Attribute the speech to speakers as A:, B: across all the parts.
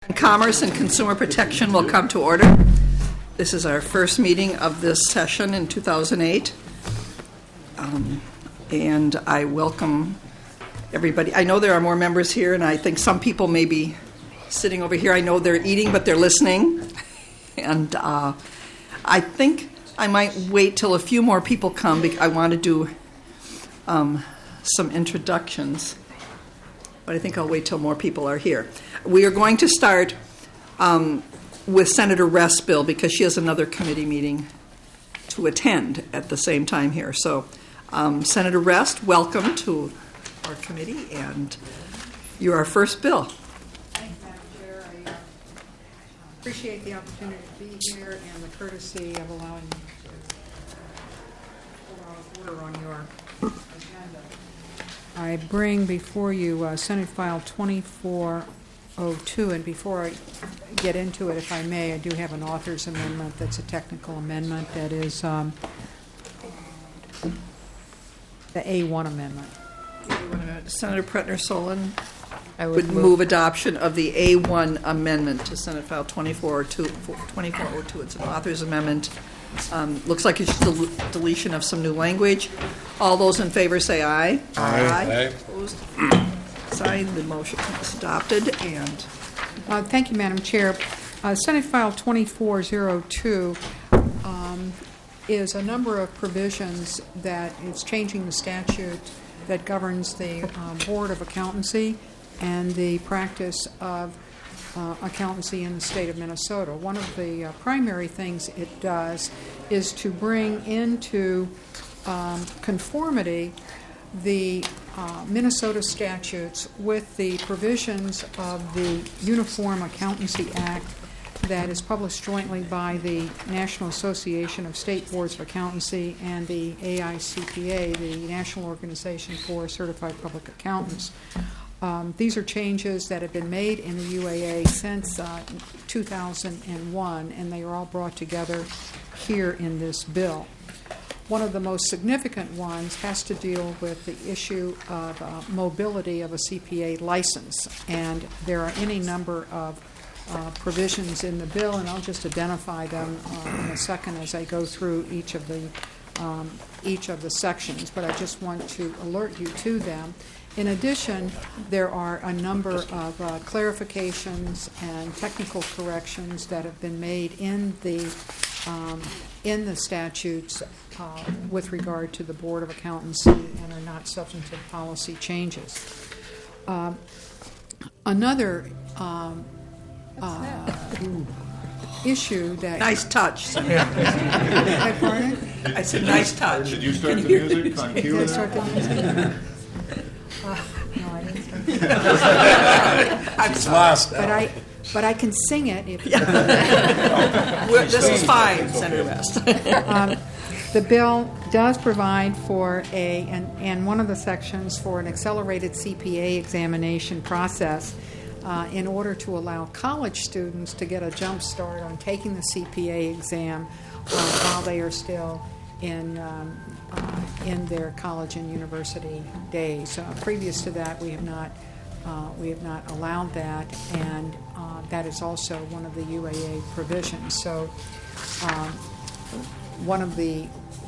A: Commerce and Consumer Protection will come to order. This is our first meeting of this session in 2008. And I welcome everybody. I know there are more members here, and I think some people may be sitting over here. I know they're eating, but they're listening. And I think I might wait till a few more people come. I want to do some introductions, but I think I'll wait till more people are here. We are going to start with Senator Rest's bill because she has another committee meeting to attend at the same time here. So, Senator Rest, welcome to our committee, and you're our first bill.
B: Thanks, Madam Chair. I appreciate the opportunity to be here and the courtesy of allowing me to order on your agenda. I bring before you Senate File 2402, and before I get into it, if I may, I do have an author's amendment that's a technical amendment that is the A1 amendment.
A: Senator Pretner-Solon would move adoption of the A1 amendment to Senate File 2402. It's an author's amendment. Looks like it's just deletion of some new language. All those in favor say aye.
C: Aye.
A: Opposed? Signed. The motion is adopted. And
B: thank you, Madam Chair. Senate File 2402 is a number of provisions that is changing the statute that governs the Board of Accountancy and the practice of accountancy in the state of Minnesota. One of the primary things it does is to bring into conformity the Minnesota statutes with the provisions of the Uniform Accountancy Act that is published jointly by the National Association of State Boards of Accountancy and the AICPA, the National Organization for Certified Public Accountants. These are changes that have been made in the UAA since 2001, and they are all brought together here in this bill. One of the most significant ones has to deal with the issue of mobility of a CPA license, and there are any number of provisions in the bill, and I'll just identify them in a second as I go through each of the sections, but I just want to alert you to them. In addition, there are a number of clarifications and technical corrections that have been made in the statutes with regard to the Board of Accountancy and are not substantive policy changes. Another issue that...
A: nice touch.
B: Pardon?
A: I said nice touch.
C: Did you start the music on cue?
B: Did I start the music? No, I didn't start the music.
A: I'm sorry.
B: But I can sing it. If
A: This is fine, Senator Rest.
B: The bill does provide for and one of the sections for an accelerated CPA examination process in order to allow college students to get a jump start on taking the CPA exam while they are still in their college and university days. Previous to that, we have not allowed that, and that is also one of the UAA provisions. So, one of the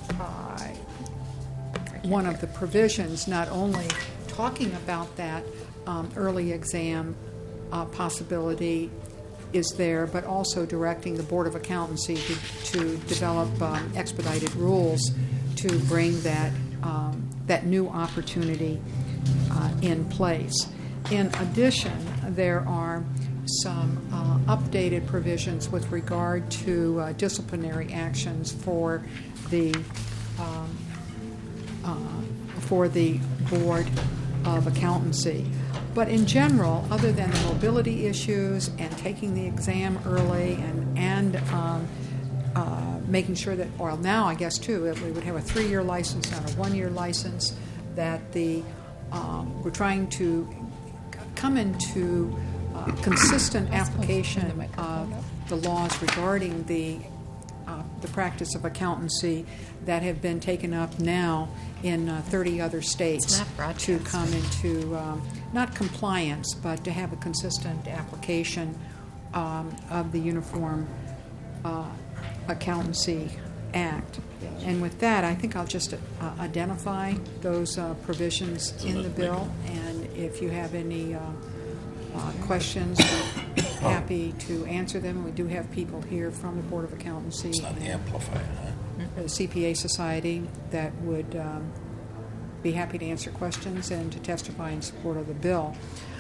B: provisions not only talking about that early exam possibility is there, but also directing the Board of Accountancy to develop expedited rules to bring that new opportunity in place. In addition, there are some updated provisions with regard to disciplinary actions for the Board of Accountancy. But in general, other than the mobility issues and taking the exam early and making sure that, or now I guess too, that we would have a 3-year license, not a 1-year license, that we're trying to come into consistent application of the laws regarding the practice of accountancy that have been taken up now in 30 other states to come into not compliance, but to have a consistent application of the Uniform Accountancy Act. And with that, I think I'll just identify those provisions in the bill, and if you have any questions, we're happy to answer them. We do have people here from the Board of Accountancy.
D: It's not the amplifier, huh?
B: The CPA Society that would be happy to answer questions and to testify in support of the bill.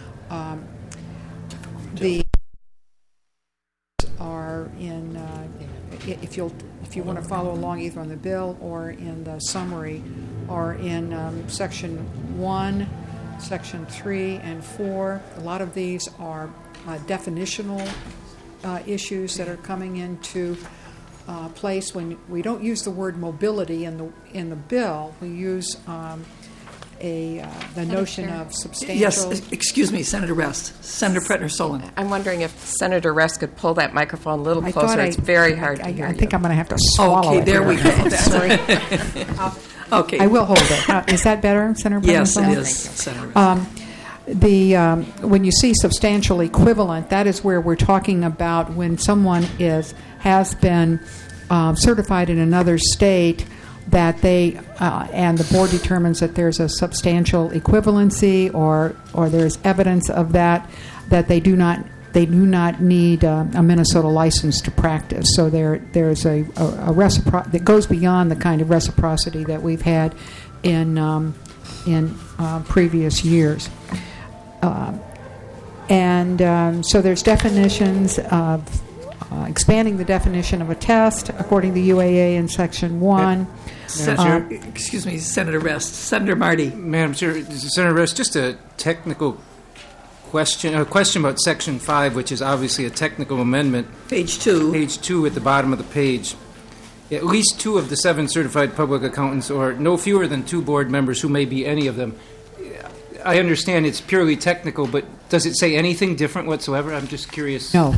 B: The are in, if you want to follow along either on the bill or in the summary, are in Section 1, Section 3, and 4. A lot of these are definitional issues that are coming into place. When we don't use the word mobility in the bill, we use the notion of substantial.
A: Yes, excuse me, Senator Rest. Senator Pretner-Solon.
E: I'm wondering if Senator Rest could pull that microphone a little closer. It's very hard to hear
B: I think
E: you.
B: I'm going to have to swallow
A: Okay,
B: it.
A: there we go.
B: Sorry.
A: Okay.
B: I will hold it. Is that better, Senator
A: Yes, it
B: Pretner-Solon?
A: is, Senator Rest.
B: When you see substantial equivalent, that is where we're talking about when someone has been certified in another state, that they and the board determines that there's a substantial equivalency or there's evidence of that they do not need a Minnesota license to practice. So there's a that goes beyond the kind of reciprocity that we've had in previous years. So there's definitions of expanding the definition of a test according to UAA in Section 1.
A: Excuse me, Senator Rest. Senator Marty.
F: Madam Chair, Senator Rest, just a technical question, a question about Section 5, which is obviously a technical amendment.
A: Page 2.
F: Page 2 at the bottom of the page. At least 2 of the 7 certified public accountants, or no fewer than 2 board members who may be any of them. I understand it's purely technical, but does it say anything different whatsoever? I'm just curious.
B: No.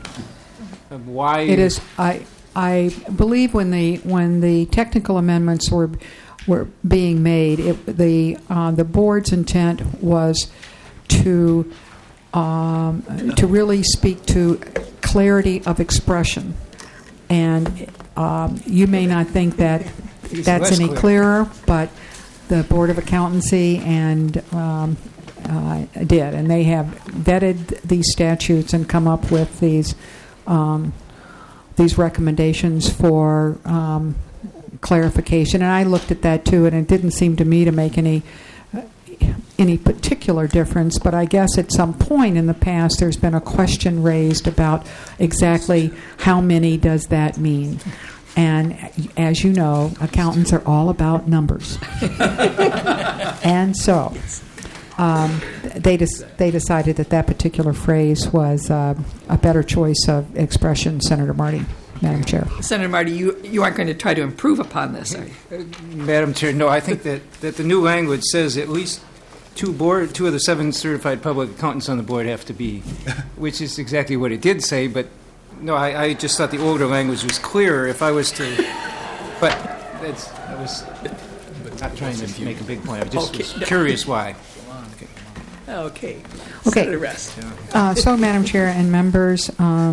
F: Why?
B: It is. I believe when the technical amendments were being made, the board's intent was to really speak to clarity of expression, and you may not think that that's any clearer, but the Board of Accountancy and did, and they have vetted these statutes and come up with these recommendations for clarification. And I looked at that too, and it didn't seem to me to make any particular difference. But I guess at some point in the past, there's been a question raised about exactly how many does that mean. And as you know, accountants are all about numbers. And so they decided that particular phrase was a better choice of expression. Senator Marty, Madam Chair.
A: Senator Marty, you aren't going to try to improve upon this, are you?
F: Madam Chair, no, I think that the new language says at least 2 of the 7 certified public accountants on the board have to be, which is exactly what it did say, but no, I just thought the older language was clearer if I was to, but I was not trying to make a big point. I just was curious why.
A: Okay. Senator Rest.
B: So, Madam Chair and members,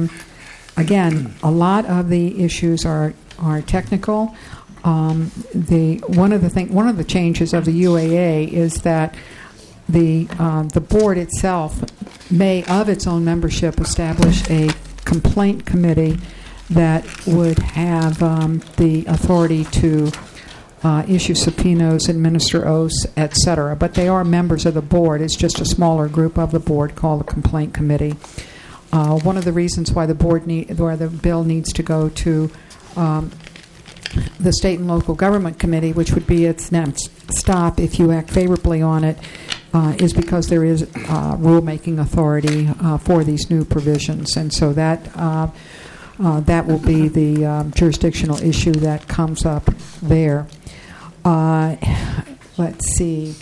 B: again, a lot of the issues are technical. One of the changes of the UAA is that the board itself may, of its own membership, establish a complaint committee that would have the authority to issue subpoenas, administer oaths, etc. But they are members of the board. It's just a smaller group of the board called a complaint committee. One of the reasons why the bill needs to go to the State and Local Government Committee, which would be its next stop if you act favorably on it, is because there is rulemaking authority for these new provisions, and so that will be the jurisdictional issue that comes up there. Let's see.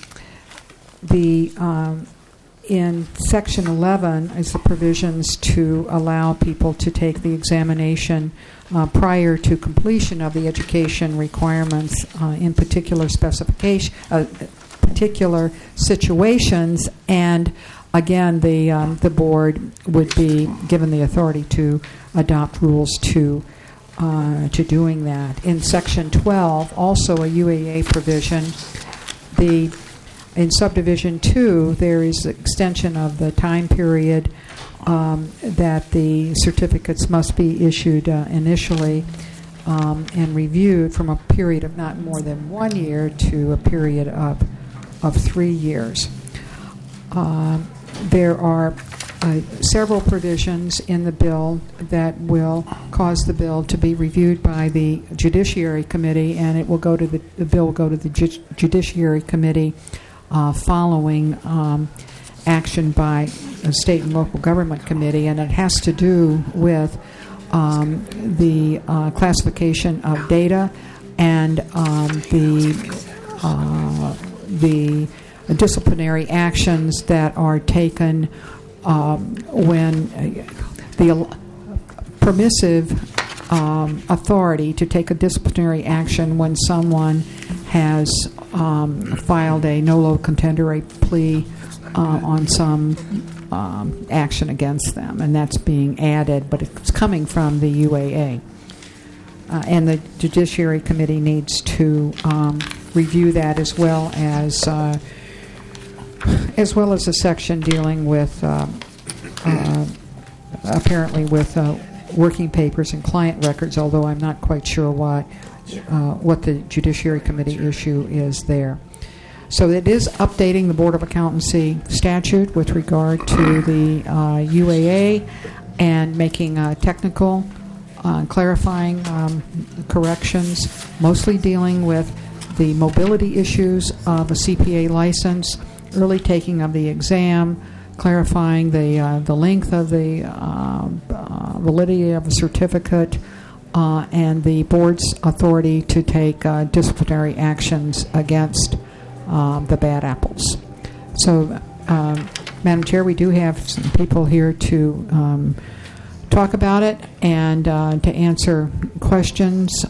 B: In Section 11 is the provisions to allow people to take the examination prior to completion of the education requirements in particular situations, and again, the board would be given the authority to adopt rules to doing that. In Section 12, also a UAA provision, in Subdivision 2, there is extension of the time period that the certificates must be issued initially and reviewed from a period of not more than 1 year to a period of 3 years. There are several provisions in the bill that will cause the bill to be reviewed by the Judiciary Committee, and it will go to the bill will go to the Judiciary Committee following action by a state and local government committee, and it has to do with the classification of data and the disciplinary actions that are taken when the permissive authority to take a disciplinary action when someone has filed a nolo contendere plea on some action against them, and that's being added, but it's coming from the UAA. And the Judiciary Committee needs to review that as well as a section dealing with apparently with working papers and client records, although I'm not quite sure what the Judiciary Committee issue is there. So it is updating the Board of Accountancy statute with regard to the UAA and making technical, clarifying corrections, mostly dealing with the mobility issues of a CPA license, early taking of the exam, clarifying the length of the validity of a certificate, and the board's authority to take disciplinary actions against the bad apples. So, Madam Chair, we do have some people here to talk about it and to answer questions,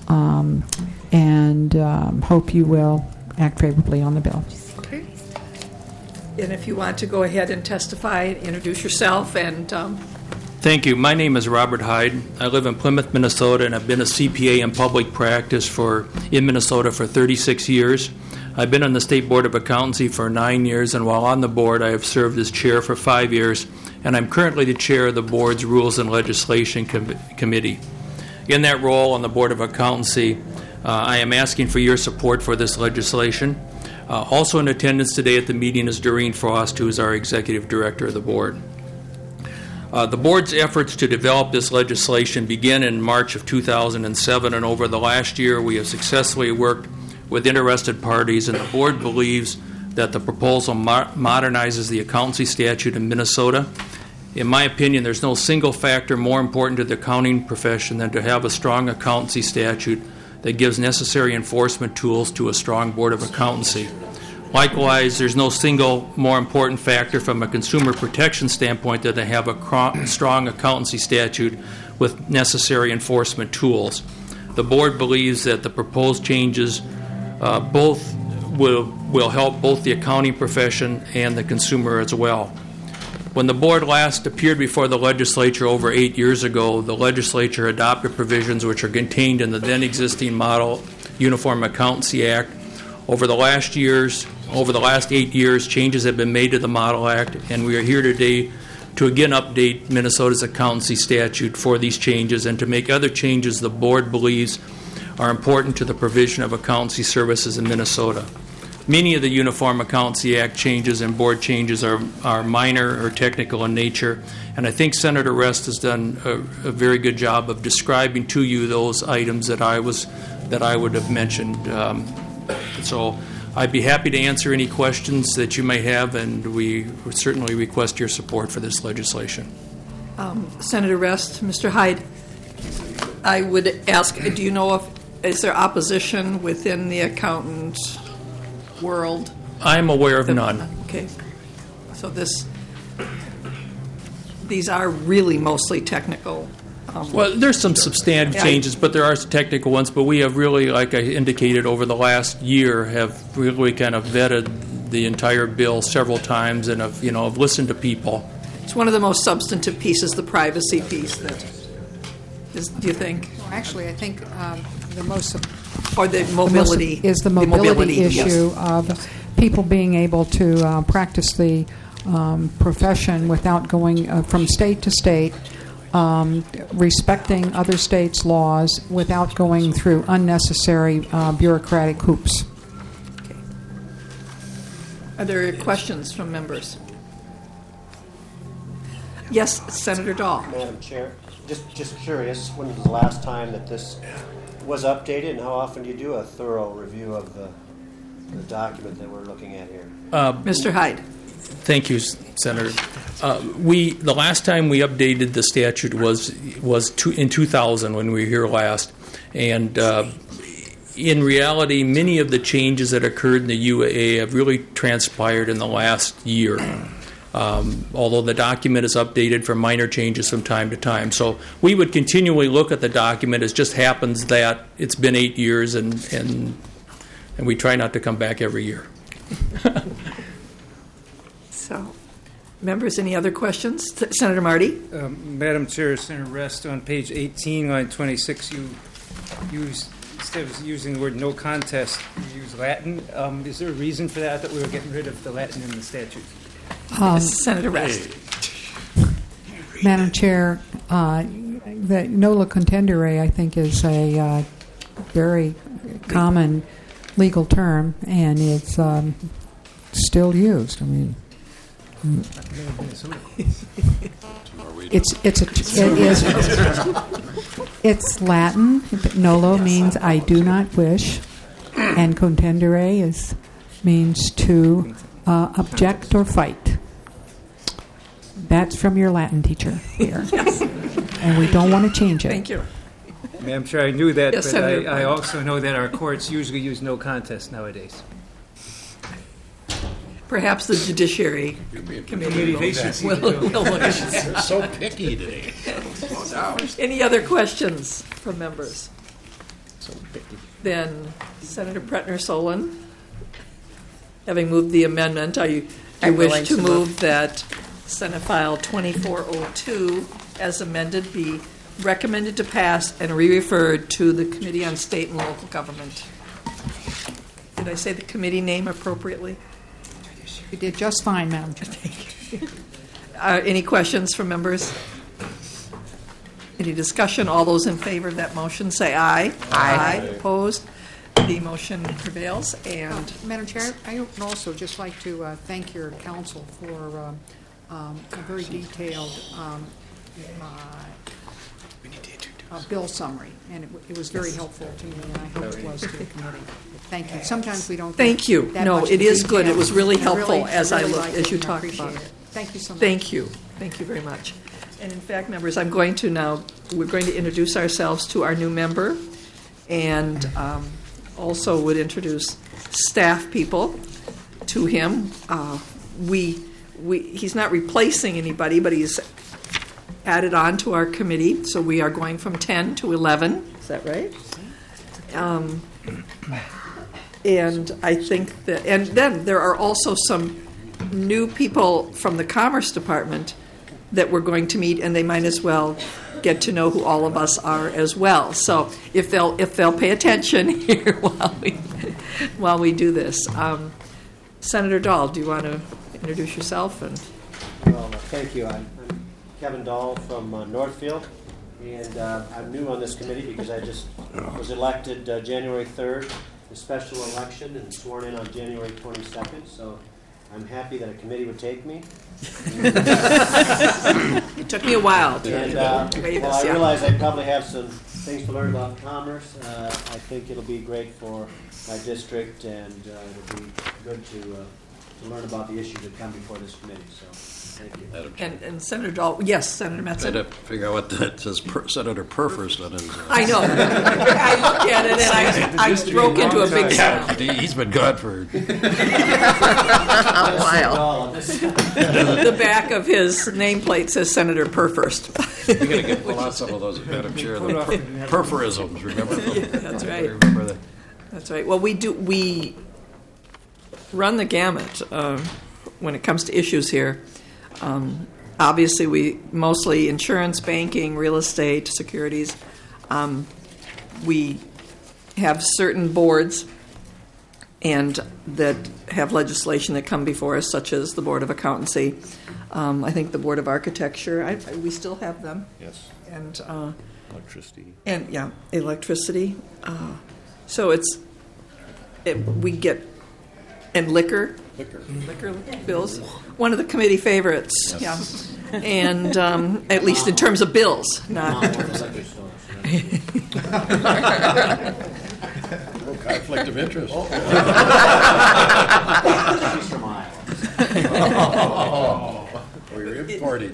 B: and hope you will act favorably on the bill.
A: Okay. And if you want to go ahead and testify, introduce yourself and...
D: Thank you. My name is Robert Hyde. I live in Plymouth, Minnesota, and I've been a CPA in public practice in Minnesota for 36 years. I've been on the State Board of Accountancy for 9 years, and while on the board, I have served as chair for 5 years, and I'm currently the chair of the board's Rules and Legislation Committee. In that role on the Board of Accountancy, I am asking for your support for this legislation. Also in attendance today at the meeting is Doreen Frost, who is our executive director of the board. The board's efforts to develop this legislation began in March of 2007, and over the last year we have successfully worked with interested parties, and the board believes that the proposal modernizes the accountancy statute in Minnesota. In my opinion, there's no single factor more important to the accounting profession than to have a strong accountancy statute that gives necessary enforcement tools to a strong Board of Accountancy. Likewise, there's no single more important factor from a consumer protection standpoint than to have a strong accountancy statute with necessary enforcement tools. The board believes that the proposed changes both will help both the accounting profession and the consumer as well. When the board last appeared before the legislature over 8 years ago, the legislature adopted provisions which are contained in the then existing Model Uniform Accountancy Act. Over the last 8 years, changes have been made to the Model Act, and we are here today to again update Minnesota's accountancy statute for these changes and to make other changes the board believes are important to the provision of accountancy services in Minnesota. Many of the Uniform Accountancy Act changes and board changes are minor or technical in nature, and I think Senator Rest has done a very good job of describing to you those items that I would have mentioned. So I'd be happy to answer any questions that you may have, and we would certainly request your support for this legislation.
A: Senator Rest, Mr. Hyde, I would ask, do you know is there opposition within the accountant world?
D: I'm aware of none.
A: Okay. So these are really mostly technical.
D: Well, there's some substantive changes, but there are some technical ones. But we have really, like I indicated, over the last year, have really kind of vetted the entire bill several times and have listened to people.
A: It's one of the most substantive pieces, the privacy piece. That is, do you think,
B: Well, actually, I think the most
A: or the mobility
B: is the mobility issue
A: yes.
B: of people being able to practice the profession without going from state to state, respecting other states' laws without going through unnecessary bureaucratic hoops.
A: Are there questions from members? Yes, Senator Dahl.
G: Madam Chair, just curious, when was the last time that this was updated, and how often do you do a thorough review of the document that we're looking at here?
A: Mr. Hyde.
D: Thank you, Senator. The last time we updated the statute was in 2000 when we were here last, and in reality, many of the changes that occurred in the UAA have really transpired in the last year. Although the document is updated for minor changes from time to time. So we would continually look at the document. It just happens that it's been 8 years, and we try not to come back every year.
A: So, members, any other questions? Senator Marty?
F: Madam Chair, Senator Rest, on page 18, line 26, you use, instead of using the word no contest, you use Latin. Is there a reason for that? I thought we were getting rid of the Latin in the statute.
A: Senator Rest.
B: Madam Chair, the nola contendere, I think, is a very common legal term, and it's still used. I mean, it's Latin. Nolo means I do not wish, and contendere means to object or fight. That's from your Latin teacher here.
A: Yes.
B: And we don't want to change it.
A: Thank you.
F: Madam Chair, I knew that,
A: Yes,
F: but
A: Senator.
F: I also know that our courts usually use no contest nowadays.
A: Perhaps the Judiciary Committee will look at it.
C: You're so picky today.
A: Any other questions from members? Then Senator Pretner-Solon, having moved the amendment, you
E: I'm
A: wish
E: willing
A: to
E: to
A: move that Senate File 2402 as amended be recommended to pass and re-referred to the Committee on State and Local Government. Did I say the committee name appropriately?
B: You did just fine, Madam Chair.
A: Any questions from members? Any discussion? All those in favor of that motion say aye.
E: Aye.
A: Opposed? The motion prevails. And
B: Madam Chair, I would also just like to thank your council for a very detailed bill summary, and it was very helpful to me, and I hope it was to the committee. Thank you. Sometimes we don't.
A: Thank you.
B: That
A: No,
B: much
A: it is
B: detail.
A: good. It was really
B: I
A: helpful as I
B: really
A: look,
B: liked
A: as
B: it,
A: you
B: and I
A: talked
B: appreciate
A: about it.
B: Thank you so much.
A: Thank you. Thank you very much. And in fact, members, we're going to introduce ourselves to our new member, and also would introduce staff people to him. He's not replacing anybody, but he's added on to our committee, so we are going from 10 to 11. Is that right? And I think that, and then there are also some new people from the Commerce Department that we're going to meet, and they might as well get to know who all of us are as well. So if they'll pay attention here while we do this. Senator Dahl, do you want to introduce yourself? And
G: Well, thank you. I'm Kevin Dahl from Northfield, and I'm new on this committee because I just was elected January 3rd, the special election, and sworn in on January 22nd, so I'm happy that a committee would take me.
A: it took me a while to
G: And
A: wave
G: while
A: us.
G: I
A: Yeah.
G: realize I probably have some things to learn about commerce, I think it'll be great for my district, and it'll be good to learn about the issues that come before this committee. So, thank you.
A: And Senator Dahl, yes, Senator
C: I had
A: Metzen.
C: to figure out what that says. Senator Purfirst on his.
A: I know. I looked at it and I broke into a big smile.
C: He's been gone for.
E: A while.
G: All of this.
A: The back of his nameplate says Senator Purfirst.
C: We got to pull out some of those, Madam Chair, the perforisms. Remember?
A: That's
C: I
A: right.
C: remember that.
A: That's right. Well, we run the gamut when it comes to issues here. Obviously, we mostly insurance, banking, real estate, securities. We have certain boards and that have legislation that come before us, such as the Board of Accountancy. I think the Board of Architecture. We still have them.
C: Yes.
A: And
C: Electricity.
A: and yeah, electricity. So we get and liquor bills. One of the committee favorites.
C: Yes.
A: Yeah, and at least in terms of bills, not.
C: Conflict of interest.
G: She's from Iowa.
C: We're imported.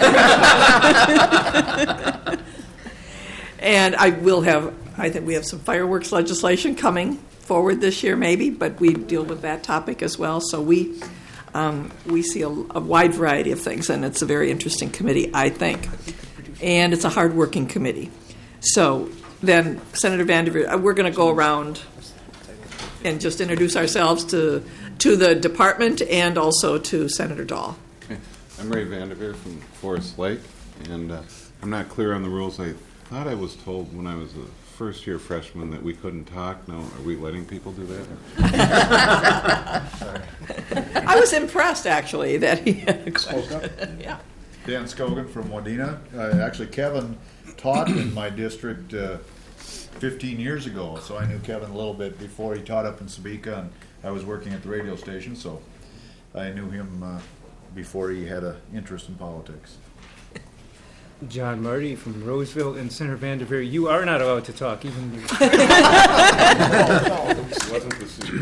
A: And I think we have some fireworks legislation coming forward this year, maybe, but we deal with that topic as well. So we see a wide variety of things, and it's a very interesting committee, I think. And it's a hard-working committee. So then, Senator Vanderveer, we're going to go around and just introduce ourselves to the department and also to Senator Dahl.
H: Okay. I'm Ray Vanderveer from Forest Lake, and I'm not clear on the rules. I thought I was told when I was a first-year freshman that we couldn't talk. Now, are we letting people do that?
A: I was impressed, actually, that he
I: spoke up.
A: Yeah.
I: Dan Scogan from Wadena. Actually, Kevin taught in my district 15 years ago, so I knew Kevin a little bit before he taught up in Sebeka, and I was working at the radio station, so I knew him before he had an interest in politics.
F: John Marty from Roseville, and Senator Vanderveer, you are not allowed to talk, even though...
H: Wasn't the Susan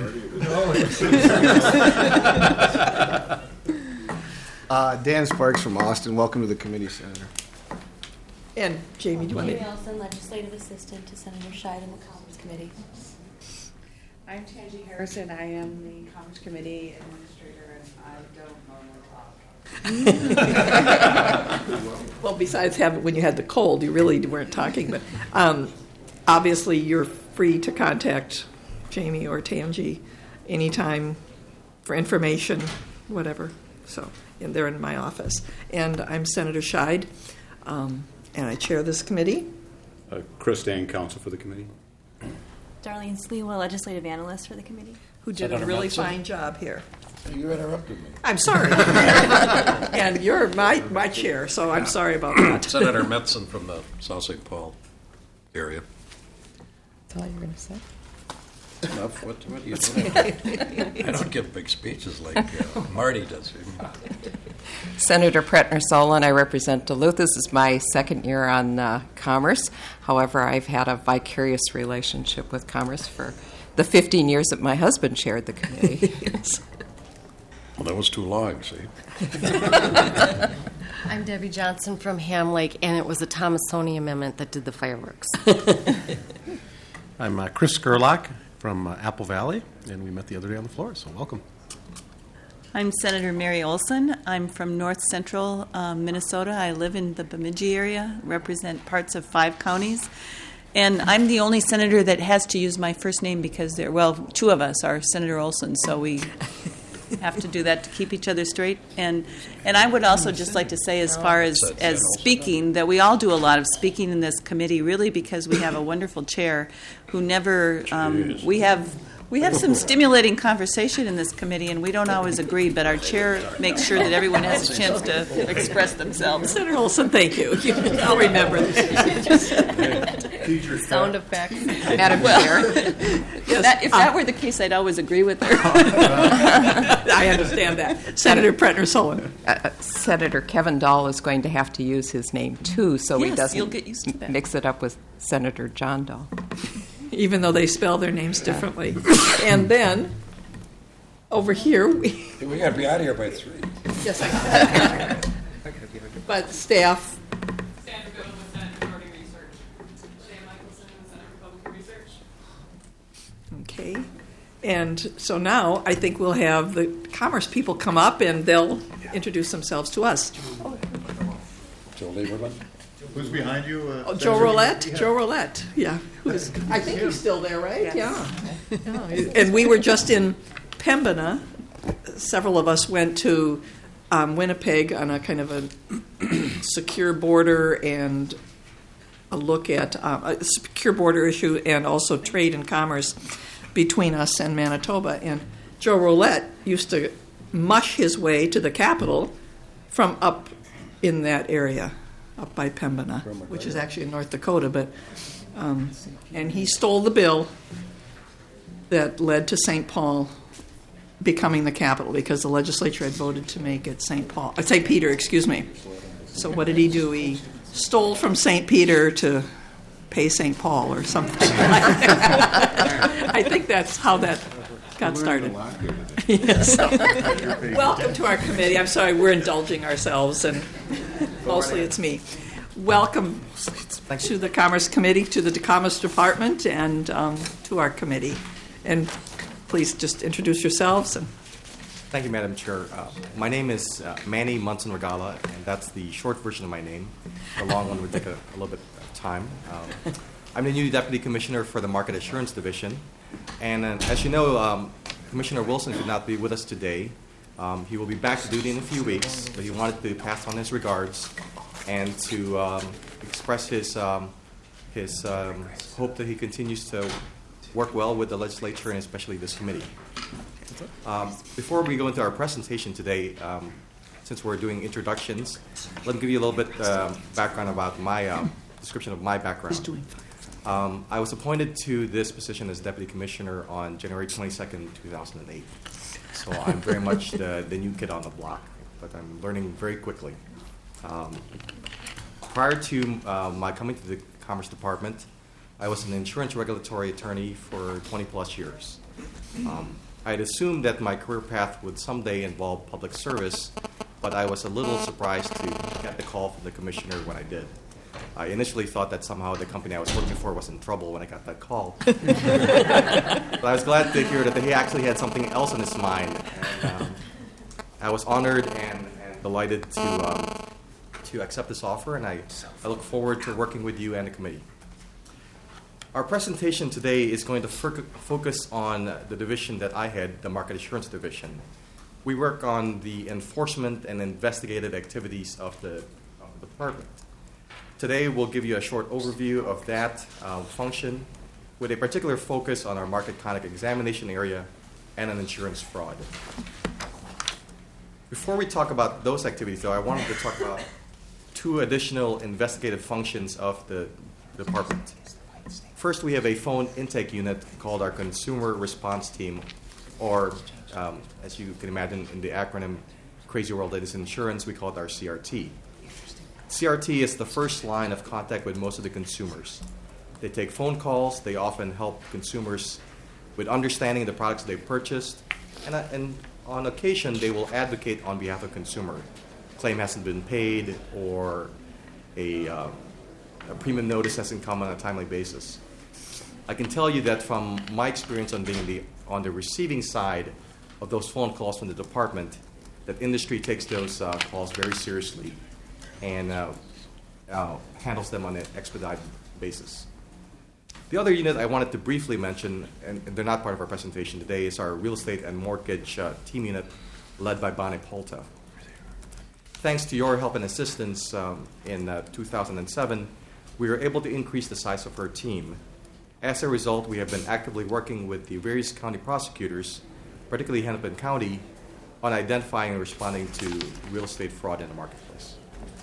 H: Marty?
J: Dan Sparks from Austin. Welcome to the committee, Senator.
A: And Jamie, do you want
K: Jamie
A: to...
K: Olson, Legislative Assistant to Senator Scheid in the Commerce Committee.
L: I'm Tangi Harrison. I am the Commerce Committee Administrator, and I don't normally talk.
A: Well, besides when you had the cold, you really weren't talking. But obviously, you're free to contact Jamie or Tangi anytime for information, whatever. So, and they're in my office. And I'm Senator Scheid, and I chair this committee.
M: Chris Dang, counsel for the committee.
K: Darlene Sliwa, Legislative Analyst for the committee.
A: Who did a really fine job here.
C: You interrupted me.
A: I'm sorry. And you're my chair, so I'm sorry about that.
C: Senator Metzen from the South St. Paul area.
E: That's all you're going to say?
C: Enough. What do you doing? I don't give big speeches like Marty does.
E: Senator Pretner-Solon, I represent Duluth. This is my second year on Commerce. However, I've had a vicarious relationship with Commerce for the 15 years that my husband chaired the committee.
A: Yes.
C: Well, that was too long, see?
N: I'm Debbie Johnson from Ham Lake, and it was a Thomasoni amendment that did the fireworks.
M: I'm Chris Gerlach from Apple Valley, and we met the other day on the floor, so welcome.
O: I'm Senator Mary Olson. I'm from North Central Minnesota. I live in the Bemidji area, represent parts of 5 counties. And I'm the only senator that has to use my first name because two of us are Senator Olson, so we have to do that to keep each other straight. And I would also just like to say, as far as speaking, that we all do a lot of speaking in this committee, really because we have a wonderful chair who never we have some stimulating conversation in this committee, and we don't always agree, but our chair makes sure that everyone has a chance to express themselves.
A: Senator Olson, thank you. I'll remember this.
N: Sound effects.
E: Madam Chair.
A: Yes,
O: If that were the case, I'd always agree with her.
A: I understand that. Senator Pretner-Solon.
E: Senator Kevin Dahl is going to have to use his name, too, so he
O: Yes, you'll get used to that.
E: doesn't mix it up with Senator John Dahl.
A: Even though they spell their names differently. And then, over here, we
C: got to be out of here by 3.
A: Yes, I but staff.
L: Sandra Goodwin with Center for Voting Research. Shane Michelson with Center for Public Research.
A: Okay. And so now I think we'll have the Commerce people come up and they'll introduce themselves to us.
C: Joe Lieberman.
I: Who's behind you?
A: Joe Roulette? Yeah. Joe Roulette, yeah. I think he's still there, right? Yeah. And we were just in Pembina, several of us went to Winnipeg on a kind of a secure border and a look at a secure border issue and also trade and commerce between us and Manitoba. And Joe Roulette used to mush his way to the capital from up in that area, up by Pembina, which is actually in North Dakota. But and he stole the bill that led to St. Paul becoming the capital because the legislature had voted to make it St. Peter, excuse me. So what did he do? He stole from St. Peter to pay St. Paul or something like that. I think that's how that got started. Yes. Welcome to our committee. I'm sorry, we're indulging ourselves, and mostly it's me. Welcome to the Commerce Committee, to the Commerce Department, and to our committee. And please just introduce yourselves.
P: Thank you, Madam Chair. My name is Manny Munson-Regala, and that's the short version of my name. The long one would take a little bit of time. I'm the new Deputy Commissioner for the Market Assurance Division. And as you know, Commissioner Wilson could not be with us today. He will be back to duty in a few weeks, but he wanted to pass on his regards and to express his hope that he continues to work well with the legislature and especially this committee. Before we go into our presentation today, since we're doing introductions, let me give you a little bit background about my description of my background. I was appointed to this position as Deputy Commissioner on January 22nd, 2008. So I'm very much the new kid on the block, but I'm learning very quickly. Prior to my coming to the Commerce Department, I was an insurance regulatory attorney for 20-plus years. I had assumed that my career path would someday involve public service, but I was a little surprised to get the call from the commissioner when I did. I initially thought that somehow the company I was working for was in trouble when I got that call. But I was glad to hear that he actually had something else in his mind. And, I was honored and delighted to accept this offer, and I look forward to working with you and the committee. Our presentation today is going to focus on the division that I head, the Market Assurance Division. We work on the enforcement and investigative activities of the department. Today, we'll give you a short overview of that function with a particular focus on our market conduct examination area and on insurance fraud. Before we talk about those activities, though, I wanted to talk about two additional investigative functions of the department. First, we have a phone intake unit called our Consumer Response Team, or as you can imagine in the acronym Crazy World That Is Insurance, we call it our CRT. CRT is the first line of contact with most of the consumers. They take phone calls. They often help consumers with understanding the products they've purchased, and on occasion, they will advocate on behalf of the consumer. A claim hasn't been paid, or a premium notice hasn't come on a timely basis. I can tell you that from my experience on being on the receiving side of those phone calls from the department, that industry takes those calls very seriously and handles them on an expedited basis. The other unit I wanted to briefly mention, and they're not part of our presentation today, is our real estate and mortgage team unit led by Bonnie Polta. Thanks to your help and assistance in 2007, we were able to increase the size of her team. As a result, we have been actively working with the various county prosecutors, particularly Hennepin County, on identifying and responding to real estate fraud in the marketplace.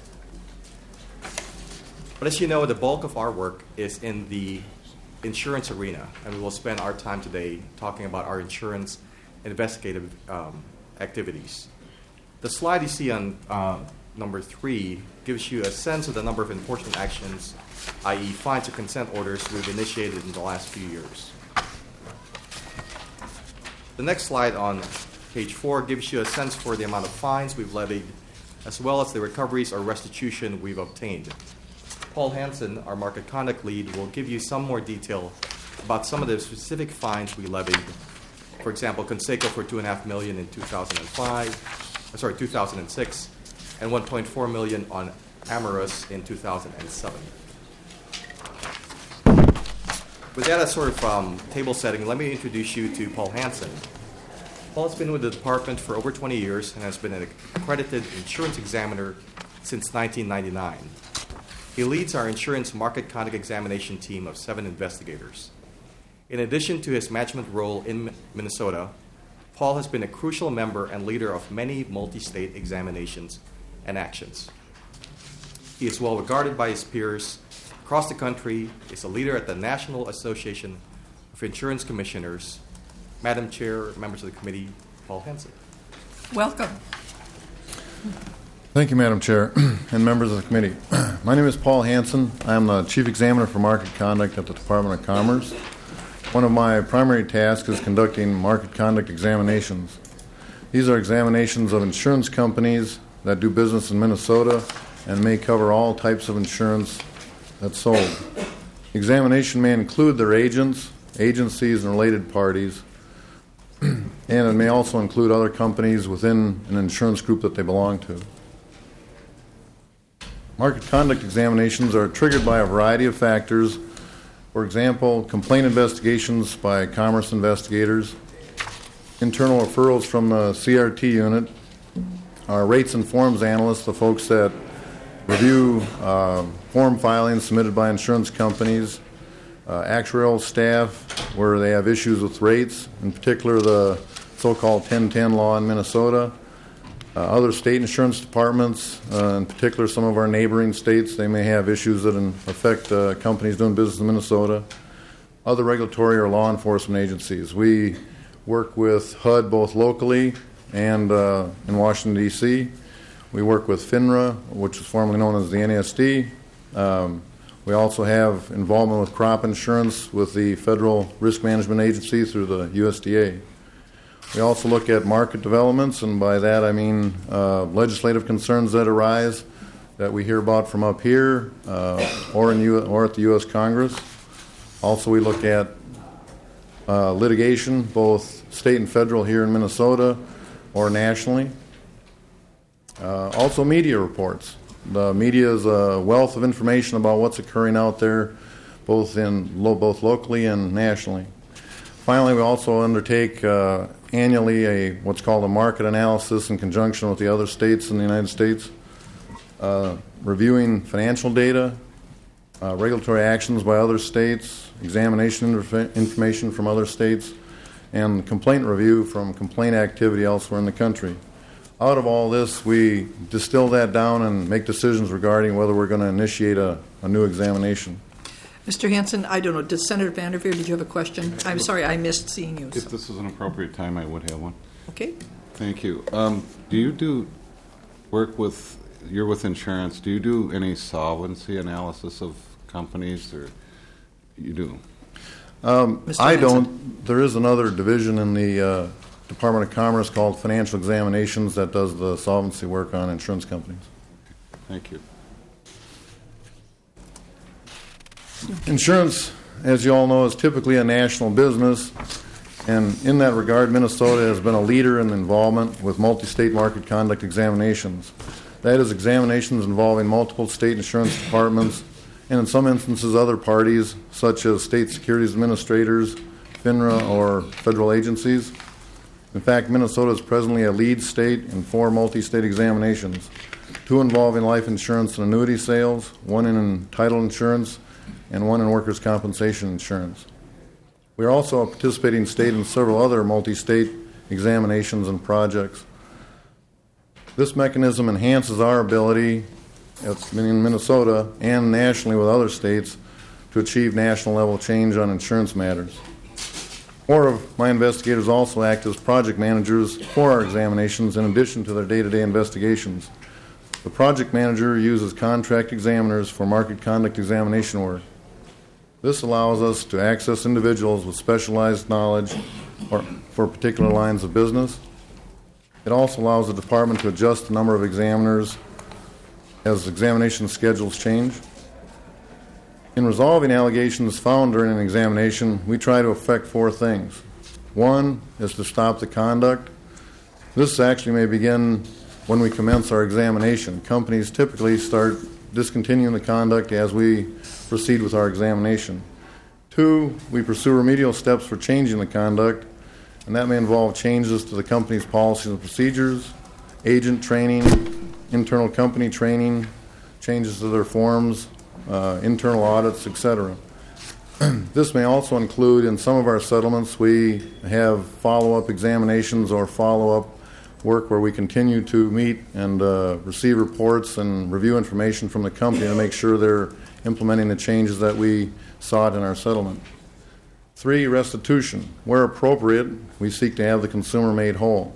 P: But as you know, the bulk of our work is in the insurance arena, and we will spend our time today talking about our insurance investigative activities. The slide you see on number 3 gives you a sense of the number of enforcement actions, i.e. fines or consent orders, we've initiated in the last few years. The next slide on page 4 gives you a sense for the amount of fines we've levied, as well as the recoveries or restitution we've obtained. Paul Hansen, our market conduct lead, will give you some more detail about some of the specific fines we levied. For example, Conseco for $2.5 million in 2006, and $1.4 million on Amorous in 2007. With that as sort of table setting, let me introduce you to Paul Hansen. Paul's been with the department for over 20 years and has been an accredited insurance examiner since 1999. He leads our insurance market conduct examination team of 7 investigators. In addition to his management role in Minnesota, Paul has been a crucial member and leader of many multi-state examinations and actions. He is well regarded by his peers across the country, is a leader at the National Association of Insurance Commissioners. Madam Chair, members of the committee, Paul Hansen.
A: Welcome.
Q: Thank you, Madam Chair, and members of the committee. My name is Paul Hansen. I am the Chief Examiner for Market Conduct at the Department of Commerce. One of my primary tasks is conducting market conduct examinations. These are examinations of insurance companies that do business in Minnesota and may cover all types of insurance that's sold. Examination may include their agents, agencies, and related parties, and it may also include other companies within an insurance group that they belong to. Market conduct examinations are triggered by a variety of factors. For example, complaint investigations by commerce investigators, internal referrals from the CRT unit, our rates and forms analysts, the folks that review form filings submitted by insurance companies, actuarial staff where they have issues with rates, in particular the so-called 1010 law in Minnesota, other state insurance departments, in particular some of our neighboring states, they may have issues that affect companies doing business in Minnesota, other regulatory or law enforcement agencies. We work with HUD both locally and in Washington, D.C. We work with FINRA, which is formerly known as the NASD. We also have involvement with crop insurance with the Federal Risk Management Agency through the USDA. We also look at market developments, and by that I mean legislative concerns that arise that we hear about from up here or at the U.S. Congress. Also, we look at litigation, both state and federal here in Minnesota or nationally. Also, media reports. The media is a wealth of information about what's occurring out there, both locally and nationally. Finally, we also undertake annually what's called a market analysis in conjunction with the other states in the United States, reviewing financial data, regulatory actions by other states, examination information from other states, and complaint review from complaint activity elsewhere in the country. Out of all this, we distill that down and make decisions regarding whether we're going to initiate a new examination.
A: Mr. Hansen, I don't know, did Senator Vanderveer, did you have a question? I'm sorry, I missed seeing you.
H: If this is an appropriate time, I would have one.
A: Okay.
H: Thank you. Do you do work with, you're with insurance, do you do any solvency analysis of companies, or you do?
Q: I don't. There is another division in the Department of Commerce called Financial Examinations that does the solvency work on insurance companies.
H: Thank you.
Q: Insurance, as you all know, is typically a national business, and in that regard, Minnesota has been a leader in involvement with multi-state market conduct examinations. That is, examinations involving multiple state insurance departments, and in some instances other parties, such as state securities administrators, FINRA, or federal agencies. In fact, Minnesota is presently a lead state in 4 multi-state examinations, 2 involving life insurance and annuity sales, 1 in title insurance, and 1 in workers' compensation insurance. We are also a participating state in several other multi-state examinations and projects. This mechanism enhances our ability in Minnesota and nationally with other states to achieve national level change on insurance matters. 4 of my investigators also act as project managers for our examinations in addition to their day-to-day investigations. The project manager uses contract examiners for market conduct examination work. This allows us to access individuals with specialized knowledge for particular lines of business. It also allows the department to adjust the number of examiners as examination schedules change. In resolving allegations found during an examination, we try to effect 4 things. 1 is to stop the conduct. This actually may begin when we commence our examination. Companies typically start discontinuing the conduct as we proceed with our examination. 2, we pursue remedial steps for changing the conduct. and that may involve changes to the company's policies and procedures, agent training, internal company training, changes to their forms, internal audits, etc. This may also include, in some of our settlements, we have follow-up examinations or follow-up work where we continue to meet and receive reports and review information from the company to make sure they're implementing the changes that we sought in our settlement. 3, restitution. Where appropriate, we seek to have the consumer made whole.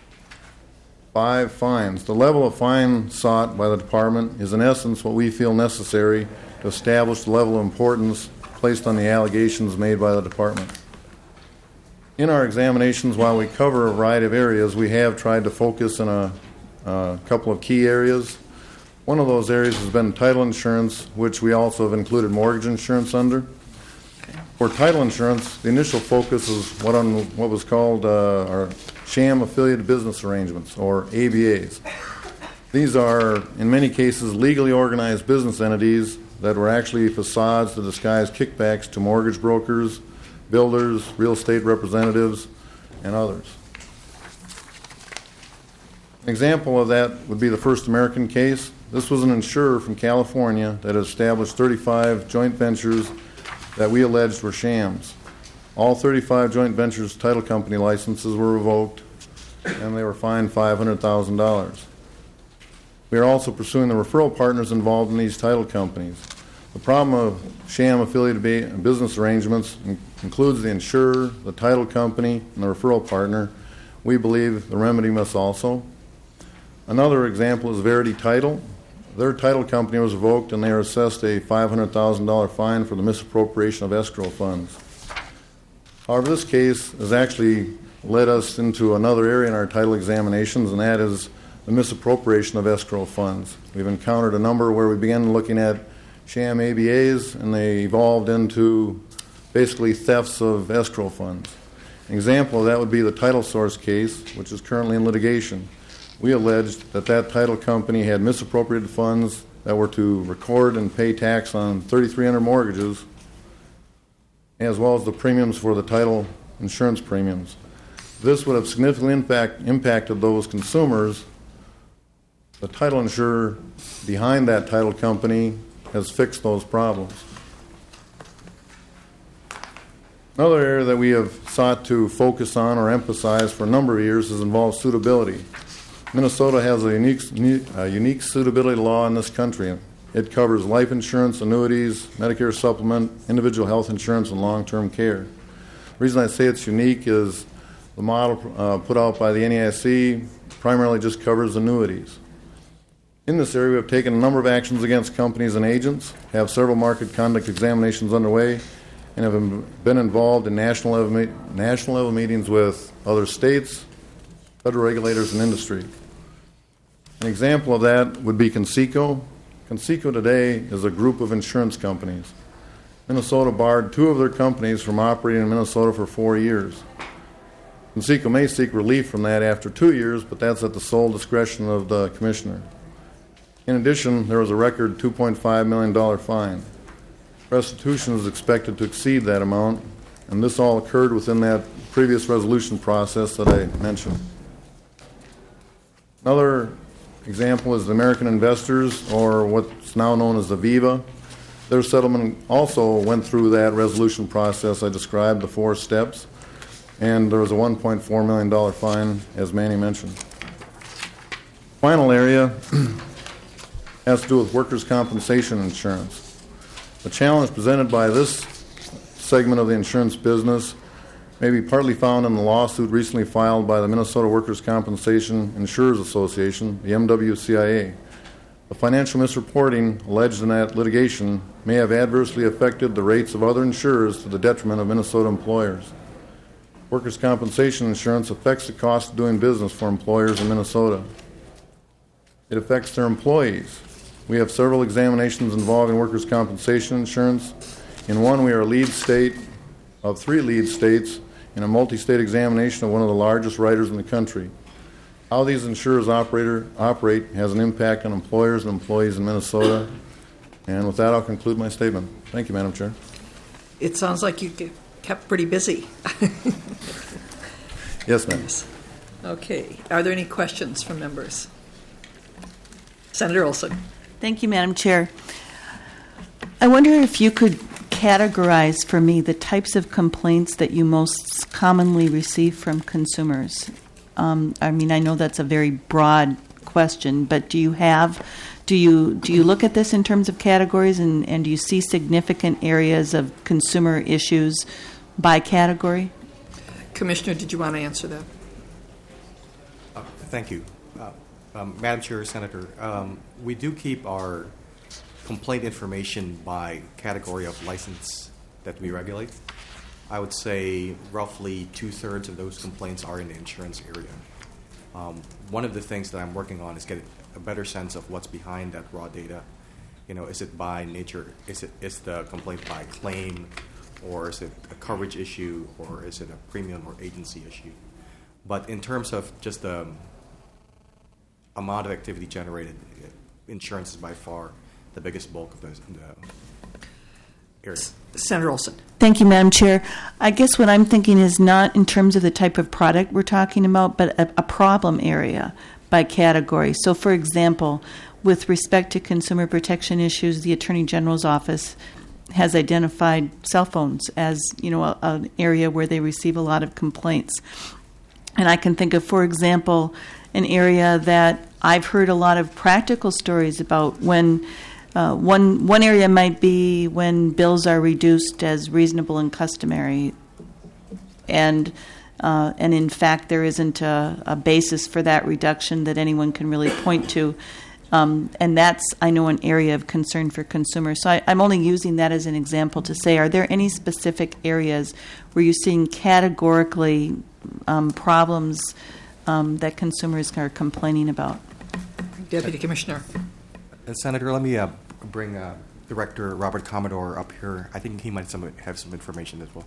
Q: 5, fines. The level of fine sought by the department is in essence what we feel necessary to establish the level of importance placed on the allegations made by the department. In our examinations, while we cover a variety of areas, we have tried to focus on a couple of key areas. One of those areas has been title insurance, which we also have included mortgage insurance under. For title insurance, the initial focus is what was called our sham affiliated business arrangements, or ABAs. These are, in many cases, legally organized business entities that were actually facades to disguise kickbacks to mortgage brokers, builders, real estate representatives, and others. An example of that would be the First American case. This was an insurer from California that established 35 joint ventures that we alleged were shams. All 35 joint ventures' title company licenses were revoked, and they were fined $500,000. We are also pursuing the referral partners involved in these title companies. The problem of sham affiliated business arrangements includes the insurer, the title company, and the referral partner. We believe the remedy must also. Another example is Verity Title. Their title company was revoked, and they are assessed a $500,000 fine for the misappropriation of escrow funds. However, this case has actually led us into another area in our title examinations, and that is the misappropriation of escrow funds. We've encountered a number where we began looking at sham ABAs, and they evolved into basically thefts of escrow funds. An example of that would be the Title Source case, which is currently in litigation. We alleged that that title company had misappropriated funds that were to record and pay tax on 3,300 mortgages, as well as the premiums for the title insurance premiums. This would have significantly impacted those consumers. The title insurer behind that title company has fixed those problems. Another area that we have sought to focus on or emphasize for a number of years has involved suitability. Minnesota has a unique suitability law in this country. It covers life insurance, annuities, Medicare supplement, individual health insurance, and long-term care. The reason I say it's unique is the model put out by the NAIC primarily just covers annuities. In this area, we have taken a number of actions against companies and agents, have several market conduct examinations underway, and have been involved in national level meetings with other states, federal regulators, and industry. An example of that would be Conseco. Conseco today is a group of insurance companies. Minnesota barred 2 of their companies from operating in Minnesota for 4 years. Conseco may seek relief from that after 2 years, but that's at the sole discretion of the commissioner. In addition, there was a record $2.5 million fine. Restitution is expected to exceed that amount, and this all occurred within that previous resolution process that I mentioned. Another example is the American Investors, or what's now known as the Aviva. Their settlement also went through that resolution process I described, the 4 steps, and there was a $1.4 million fine, as Manny mentioned. Final area has to do with workers' compensation insurance. The challenge presented by this segment of the insurance business may be partly found in the lawsuit recently filed by the Minnesota Workers' Compensation Insurers Association, the MWCIA. The financial misreporting alleged in that litigation may have adversely affected the rates of other insurers to the detriment of Minnesota employers. Workers' compensation insurance affects the cost of doing business for employers in Minnesota. It affects their employees. We have several examinations involving workers' compensation insurance. In one, we are a lead state of 3 lead states in a multi-state examination of one of the largest writers in the country. How these insurers operate has an impact on employers and employees in Minnesota. And with that, I'll conclude my statement. Thank you, Madam Chair.
A: It sounds like you kept pretty busy.
Q: Yes, ma'am.
A: Okay. Are there any questions from members? Senator Olson.
O: Thank you, Madam Chair. I wonder if you could categorize for me the types of complaints that you most commonly receive from consumers. I mean, I know that's a very broad question, but do you look at this in terms of categories, and do you see significant areas of consumer issues by category?
A: Commissioner, did you want to answer that?
P: Thank you. Madam Chair, Senator, we do keep our complaint information by category of license that we regulate. I would say roughly 2/3 of those complaints are in the insurance area. One of the things that I'm working on is getting a better sense of what's behind that raw data. You know, is it by nature? Is the complaint by claim, or is it a coverage issue, or is it a premium or agency issue? But in terms of just the amount of activity generated, insurance is by far the biggest bulk of the area.
A: Senator Olson.
O: Thank you, Madam Chair. I guess what I'm thinking is not in terms of the type of product we're talking about, but a problem area by category. So, for example, with respect to consumer protection issues, the Attorney General's office has identified cell phones as, an area where they receive a lot of complaints. And I can think of, for example, an area that I've heard a lot of practical stories about when one area might be when bills are reduced as reasonable and customary, and in fact there isn't a basis for that reduction that anyone can really point to, and that's, I know, an area of concern for consumers. So I'm only using that as an example to say, are there any specific areas where you're seeing categorically problems that consumers are complaining about?
A: Deputy Commissioner.
P: Senator, let me bring Director Robert Commodore up here. I think he might have some information as well.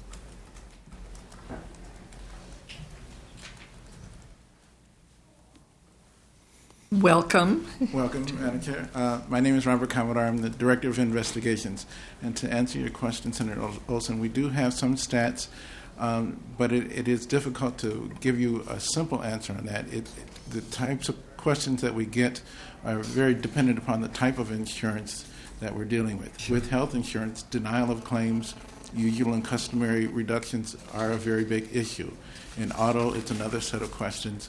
A: Welcome.
R: Welcome, Madam Chair. My name is Robert Commodore. I'm the Director of Investigations. And to answer your question, Senator Olson, we do have some stats, but it is difficult to give you a simple answer on that. The types of questions that we get are very dependent upon the type of insurance that we're dealing with. With health insurance, denial of claims, usual and customary reductions are a very big issue. In auto, it's another set of questions.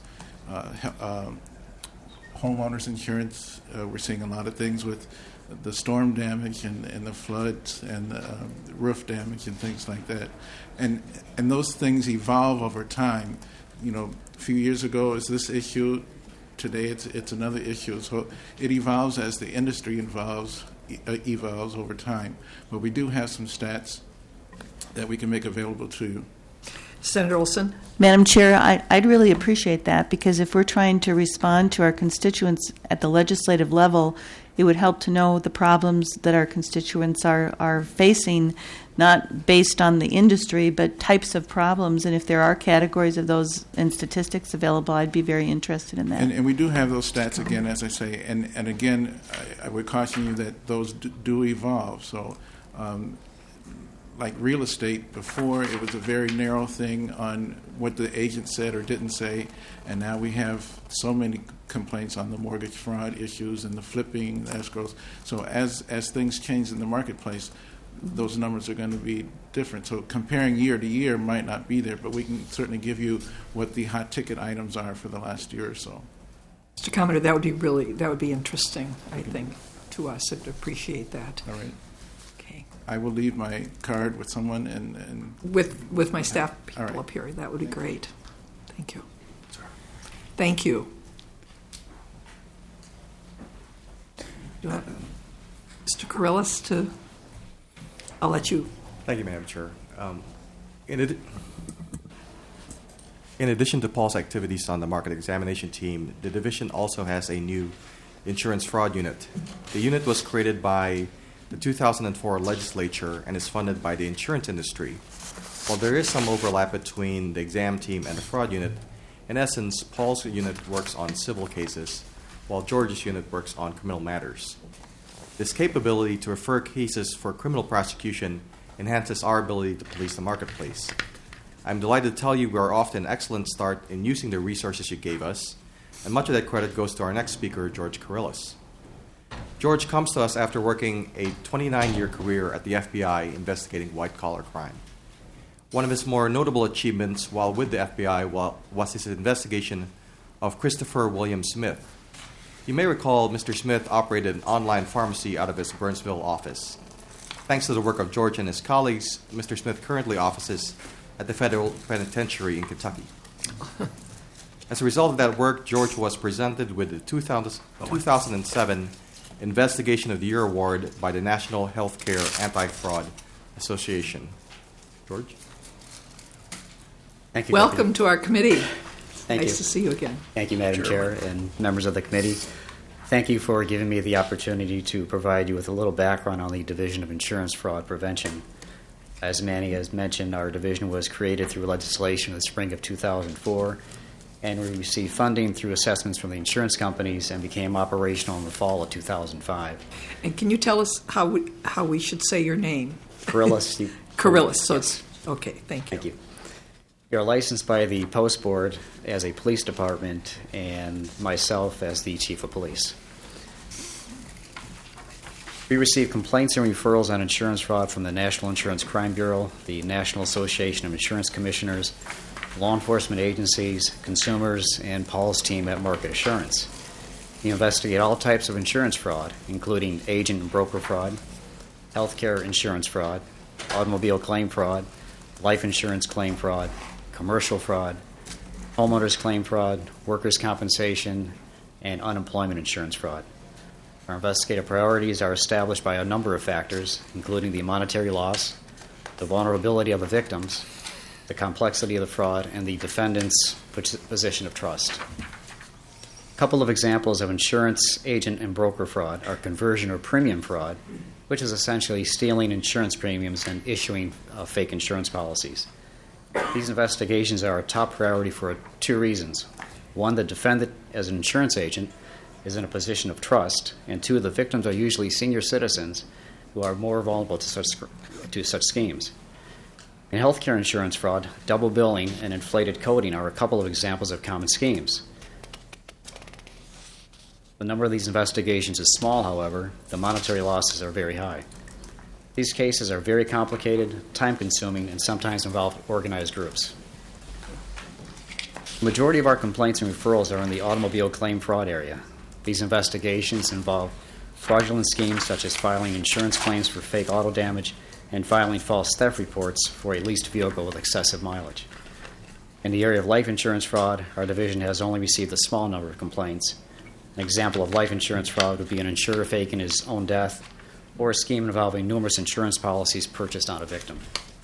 R: Homeowners insurance, we're seeing a lot of things with the storm damage and the floods and roof damage and things like that. And those things evolve over time. A few years ago is this issue. Today it's another issue. So it evolves as the industry evolves over time. But we do have some stats that we can make available to you.
A: Senator Olson.
O: Madam Chair, I'd really appreciate that, because if we're trying to respond to our constituents at the legislative level, it would help to know the problems that our constituents are facing, not based on the industry, but types of problems. And if there are categories of those and statistics available, I'd be very interested in that.
R: And we do have those stats, again, as I say. And again, I would caution you that those do evolve. So like real estate, before it was a very narrow thing on what the agent said or didn't say, and now we have so many complaints on the mortgage fraud issues and the flipping, the escrows. So as things change in the marketplace, those numbers are going to be different. So comparing year to year might not be there, but we can certainly give you what the hot ticket items are for the last year or so.
A: Mr. Commodore, that would be interesting, I think, to us. I'd appreciate that.
R: All right. I will leave my card with someone and
A: with my staff people
R: right.
A: up here. That would be great. Thank you. Thank you. You want Mr. Corellis to? I'll let you.
P: Thank you, Madam Chair. In addition to Paul's activities on the market examination team, the division also has a new insurance fraud unit. The unit was created by the 2004 legislature and is funded by the insurance industry. While there is some overlap between the exam team and the fraud unit, in essence, Paul's unit works on civil cases, while George's unit works on criminal matters. This capability to refer cases for criminal prosecution enhances our ability to police the marketplace. I'm delighted to tell you we are off to an excellent start in using the resources you gave us, and much of that credit goes to our next speaker, George Karillis. George comes to us after working a 29-year career at the FBI investigating white-collar crime. One of his more notable achievements while with the FBI was his investigation of Christopher William Smith. You may recall Mr. Smith operated an online pharmacy out of his Burnsville office. Thanks to the work of George and his colleagues, Mr. Smith currently offices at the Federal Penitentiary in Kentucky. As a result of that work, George was presented with the 2007 Investigation of the Year Award by the National Healthcare Anti-Fraud Association. George?
A: Thank you. Welcome to our committee.
S: Thank you.
A: Nice to see you again.
S: Thank you, Madam Chair and members of the committee. Thank you for giving me the opportunity to provide you with a little background on the Division of Insurance Fraud Prevention. As Manny has mentioned, our division was created through legislation in the spring of 2004, and we received funding through assessments from the insurance companies and became operational in the fall of 2005.
A: And can you tell us how we should say your name?
S: Karillis.
A: Karillis. So it's okay. Thank you.
S: Thank you. We are licensed by the Post Board as a police department and myself as the Chief of Police. We receive complaints and referrals on insurance fraud from the National Insurance Crime Bureau, the National Association of Insurance Commissioners, law enforcement agencies, consumers, and Paul's team at Market Assurance. We investigate all types of insurance fraud, including agent and broker fraud, healthcare insurance fraud, automobile claim fraud, life insurance claim fraud, commercial fraud, homeowners claim fraud, workers' compensation, and unemployment insurance fraud. Our investigative priorities are established by a number of factors, including the monetary loss, the vulnerability of the victims, the complexity of the fraud, and the defendant's position of trust. A couple of examples of insurance agent and broker fraud are conversion or premium fraud, which is essentially stealing insurance premiums and issuing fake insurance policies. These investigations are a top priority for two reasons. One, the defendant, as an insurance agent, is in a position of trust, and two, the victims are usually senior citizens who are more vulnerable to such schemes. In healthcare insurance fraud, double billing and inflated coding are a couple of examples of common schemes. The number of these investigations is small, however. The monetary losses are very high. These cases are very complicated, time-consuming, and sometimes involve organized groups. The majority of our complaints and referrals are in the automobile claim fraud area. These investigations involve fraudulent schemes such as filing insurance claims for fake auto damage and filing false theft reports for a leased vehicle with excessive mileage. In the area of life insurance fraud, our division has only received a small number of complaints. An example of life insurance fraud would be an insurer faking his own death or a scheme involving numerous insurance policies purchased on a victim.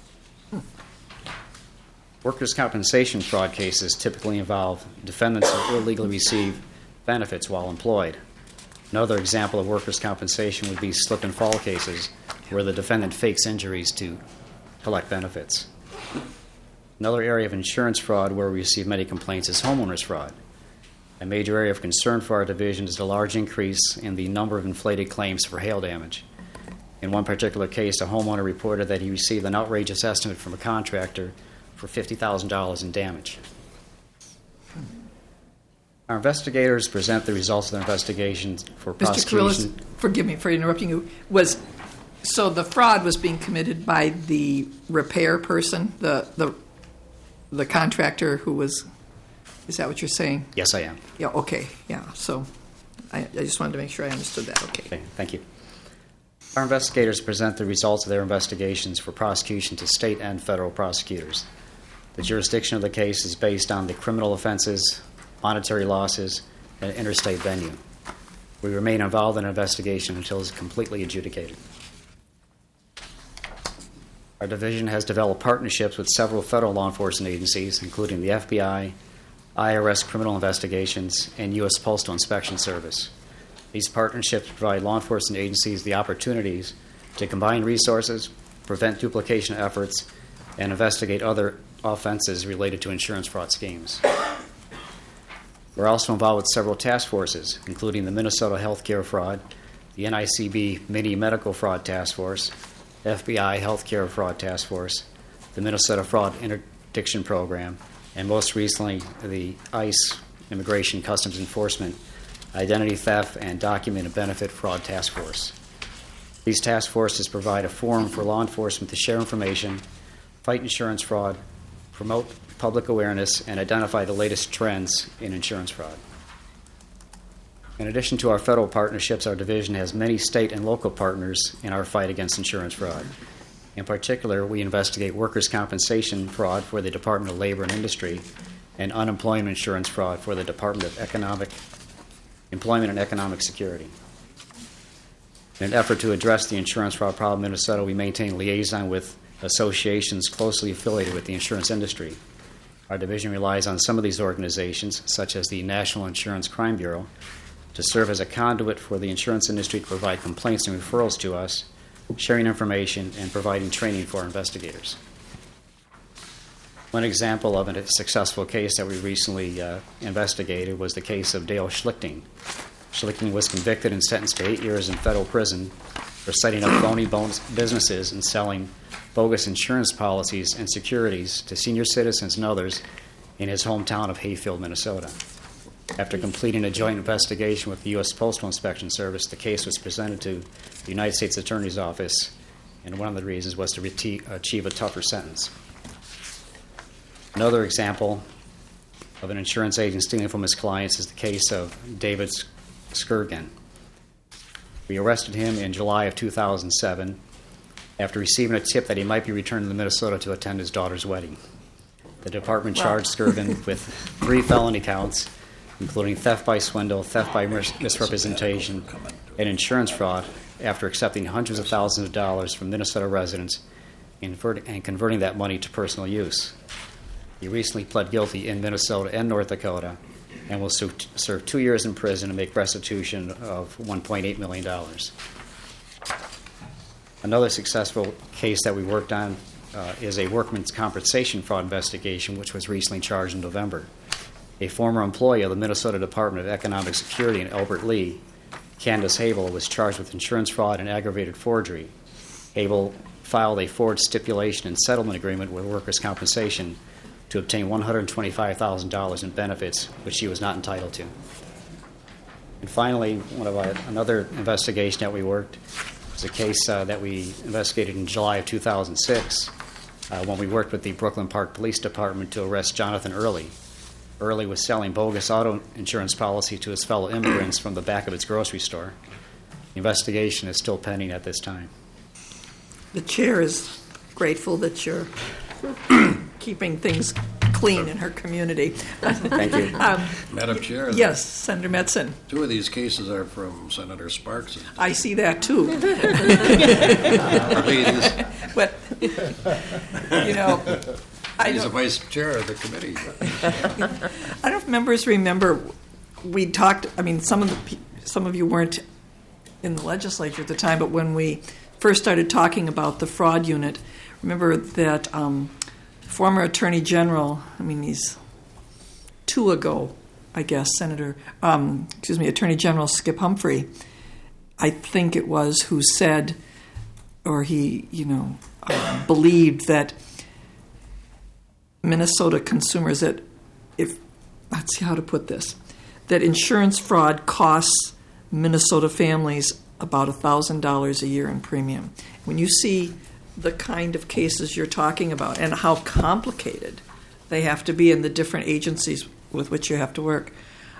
S: Workers' compensation fraud cases typically involve defendants who illegally receive benefits while employed. Another example of workers' compensation would be slip and fall cases where the defendant fakes injuries to collect benefits. Another area of insurance fraud where we receive many complaints is homeowners fraud. A major area of concern for our division is the large increase in the number of inflated claims for hail damage. In one particular case, a homeowner reported that he received an outrageous estimate from a contractor for $50,000 in damage. Our investigators present the results of their investigations for prosecution.
A: Mr. Karillis, forgive me for interrupting you. So the fraud was being committed by the repair person, the contractor who was. Is that what you're saying?
S: Yes, I am.
A: Yeah. Okay. Yeah. So I just wanted to make sure I understood that. Okay.
S: Thank you. Our investigators present the results of their investigations for prosecution to state and federal prosecutors. The jurisdiction of the case is based on the criminal offenses, monetary losses, and interstate venue. We remain involved in an investigation until it is completely adjudicated. Our division has developed partnerships with several federal law enforcement agencies, including the FBI, IRS Criminal Investigations, and U.S. Postal Inspection Service. These partnerships provide law enforcement agencies the opportunities to combine resources, prevent duplication efforts, and investigate other offenses related to insurance fraud schemes. We're also involved with several task forces, including the Minnesota Healthcare Fraud, the NICB Mini Medical Fraud Task Force, FBI Healthcare Fraud Task Force, the Minnesota Fraud Interdiction Program, and most recently the ICE, Immigration Customs Enforcement, Identity Theft and Document and Benefit Fraud Task Force. These task forces provide a forum for law enforcement to share information, fight insurance fraud, promote public awareness, and identify the latest trends in insurance fraud. In addition to our federal partnerships, our division has many state and local partners in our fight against insurance fraud. In particular, we investigate workers' compensation fraud for the Department of Labor and Industry and unemployment insurance fraud for the Department of Employment and Economic Security. In an effort to address the insurance fraud problem in Minnesota, we maintain liaison with associations closely affiliated with the insurance industry. Our division relies on some of these organizations, such as the National Insurance Crime Bureau, to serve as a conduit for the insurance industry to provide complaints and referrals to us, sharing information, and providing training for our investigators. One example of a successful case that we recently investigated was the case of Dale Schlichting. Schlichting was convicted and sentenced to 8 years in federal prison for setting up phony businesses and selling bogus insurance policies and securities to senior citizens and others in his hometown of Hayfield, Minnesota. After completing a joint investigation with the U.S. Postal Inspection Service, the case was presented to the United States Attorney's Office, and one of the reasons was to achieve a tougher sentence. Another example of an insurance agent stealing from his clients is the case of David Skirgan. We arrested him in July of 2007 after receiving a tip that he might be returned to Minnesota to attend his daughter's wedding. The department charged Skirgan with 3 felony counts, including theft by swindle, theft by misrepresentation, and insurance fraud, after accepting hundreds of thousands of dollars from Minnesota residents and converting that money to personal use. He recently pled guilty in Minnesota and North Dakota and will serve 2 years in prison and make restitution of $1.8 million. Another successful case that we worked on is a workman's compensation fraud investigation, which was recently charged in November. A former employee of the Minnesota Department of Economic Security in Albert Lea, Candace Habel, was charged with insurance fraud and aggravated forgery. Habel filed a forged stipulation and settlement agreement with workers' compensation to obtain $125,000 in benefits, which she was not entitled to. And finally, another investigation that we worked was a case that we investigated in July of 2006 when we worked with the Brooklyn Park Police Department to arrest Jonathan Early. Early was selling bogus auto insurance policy to his fellow immigrants from the back of its grocery store. The investigation is still pending at this time.
A: The chair is grateful that you're keeping things clean in her community.
S: Thank you.
C: Madam Chair?
A: Yes, Senator Metzen.
C: 2 of these cases are from Senator Sparks.
A: I see that, too. But, you know,
C: he's the vice chair of the committee.
A: I don't know if members remember, we talked, I mean, some of you weren't in the legislature at the time, but when we first started talking about the fraud unit, remember that former Attorney General, he's 2 ago, I guess, Attorney General Skip Humphrey, I think it was, who said, or he, believed that Minnesota consumers, that let's see how to put this, that insurance fraud costs Minnesota families about $1,000 a year in premium. When you see the kind of cases you're talking about and how complicated they have to be in the different agencies with which you have to work,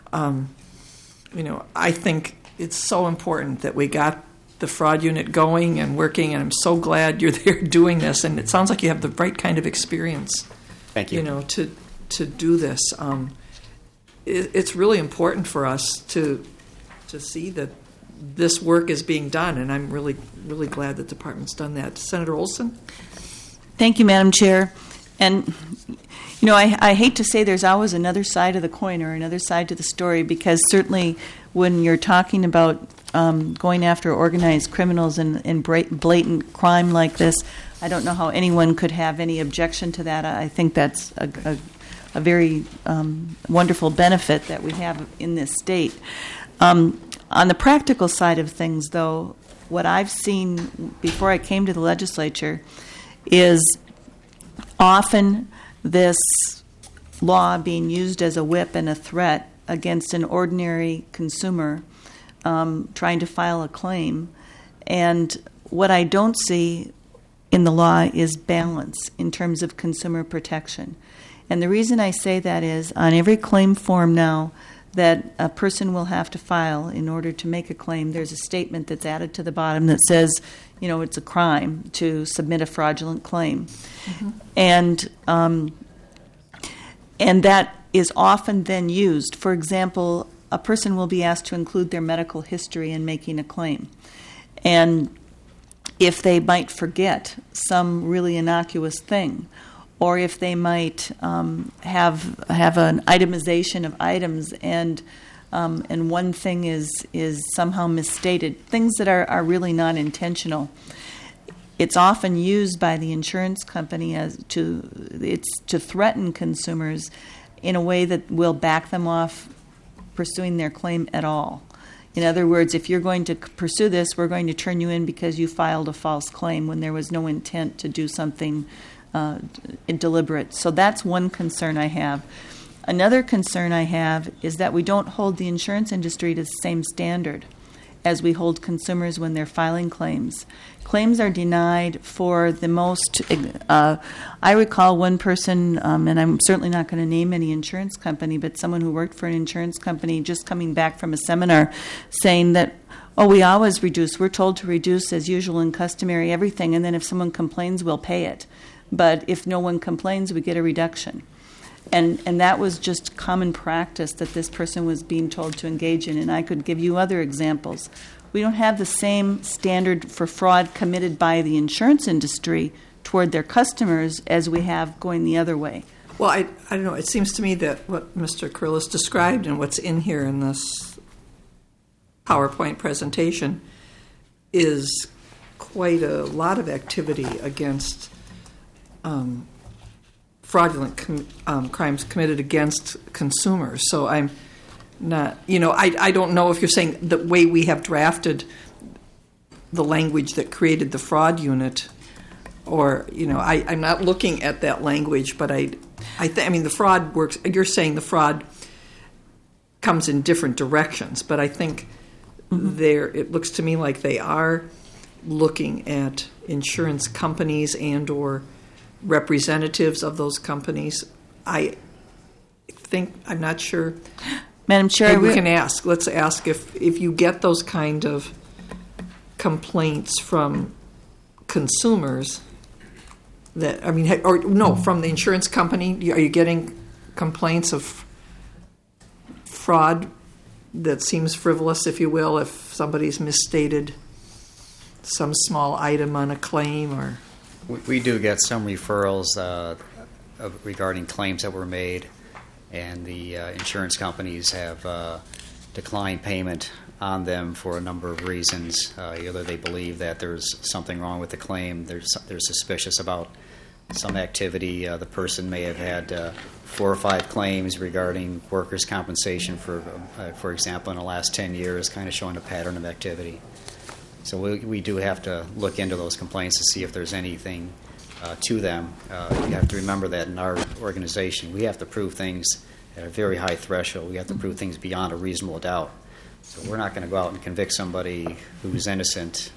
A: I think it's so important that we got the fraud unit going and working, and I'm so glad you're there doing this, and it sounds like you have the right kind of experience.
S: Thank you.
A: To do this. It's really important for us to see that this work is being done, and I'm really, really glad that the department's done that. Senator Olson?
O: Thank you, Madam Chair. And, I hate to say there's always another side of the coin or another side to the story, because certainly when you're talking about going after organized criminals and blatant crime like this, I don't know how anyone could have any objection to that. I think that's a very wonderful benefit that we have in this state. On the practical side of things, though, what I've seen before I came to the legislature is often this law being used as a whip and a threat against an ordinary consumer trying to file a claim. And what I don't see in the law is balance in terms of consumer protection. And the reason I say that is on every claim form now that a person will have to file in order to make a claim, there's a statement that's added to the bottom that says, you know, it's a crime to submit a fraudulent claim. Mm-hmm. And that is often then used. For example, a person will be asked to include their medical history in making a claim. And if they might forget some really innocuous thing, or if they might have an itemization of items and one thing is somehow misstated, things that are really not intentional. It's often used by the insurance company to threaten consumers in a way that will back them off pursuing their claim at all. In other words, if you're going to pursue this, we're going to turn you in because you filed a false claim when there was no intent to do something deliberate. So that's one concern I have. Another concern I have is that we don't hold the insurance industry to the same standard as we hold consumers when they're filing claims. Claims are denied for the most... I recall one person, and I'm certainly not going to name any insurance company, but someone who worked for an insurance company just coming back from a seminar saying that, we always reduce. We're told to reduce as usual and customary everything, and then if someone complains, we'll pay it. But if no one complains, we get a reduction. And that was just common practice that this person was being told to engage in, and I could give you other examples. We don't have the same standard for fraud committed by the insurance industry toward their customers as we have going the other way.
A: Well, I don't know. It seems to me that what Mr. Curlis described and what's in here in this PowerPoint presentation is quite a lot of activity against fraudulent crimes committed against consumers. So I'm not, I don't know if you're saying the way we have drafted the language that created the fraud unit, or, I'm not looking at that language, but I mean, the fraud works. You're saying the fraud comes in different directions, but I think it looks to me like they are looking at insurance companies and or representatives of those companies. I think, I'm not sure.
O: Madam Chair,
A: we can ask. Let's ask if you get those kind of complaints from consumers from the insurance company. Are you getting complaints of fraud that seems frivolous, if you will, if somebody's misstated some small item on a claim? Or
S: we do get some referrals regarding claims that were made, and the insurance companies have declined payment on them for a number of reasons. Either they believe that there's something wrong with the claim, they're suspicious about some activity. The person may have had 4 or 5 claims regarding workers' compensation, for example, in the last 10 years, kind of showing a pattern of activity. So we do have to look into those complaints to see if there's anything to them. You have to remember that in our organization, we have to prove things at a very high threshold. We have to prove things beyond a reasonable doubt. So we're not going to go out and convict somebody who's innocent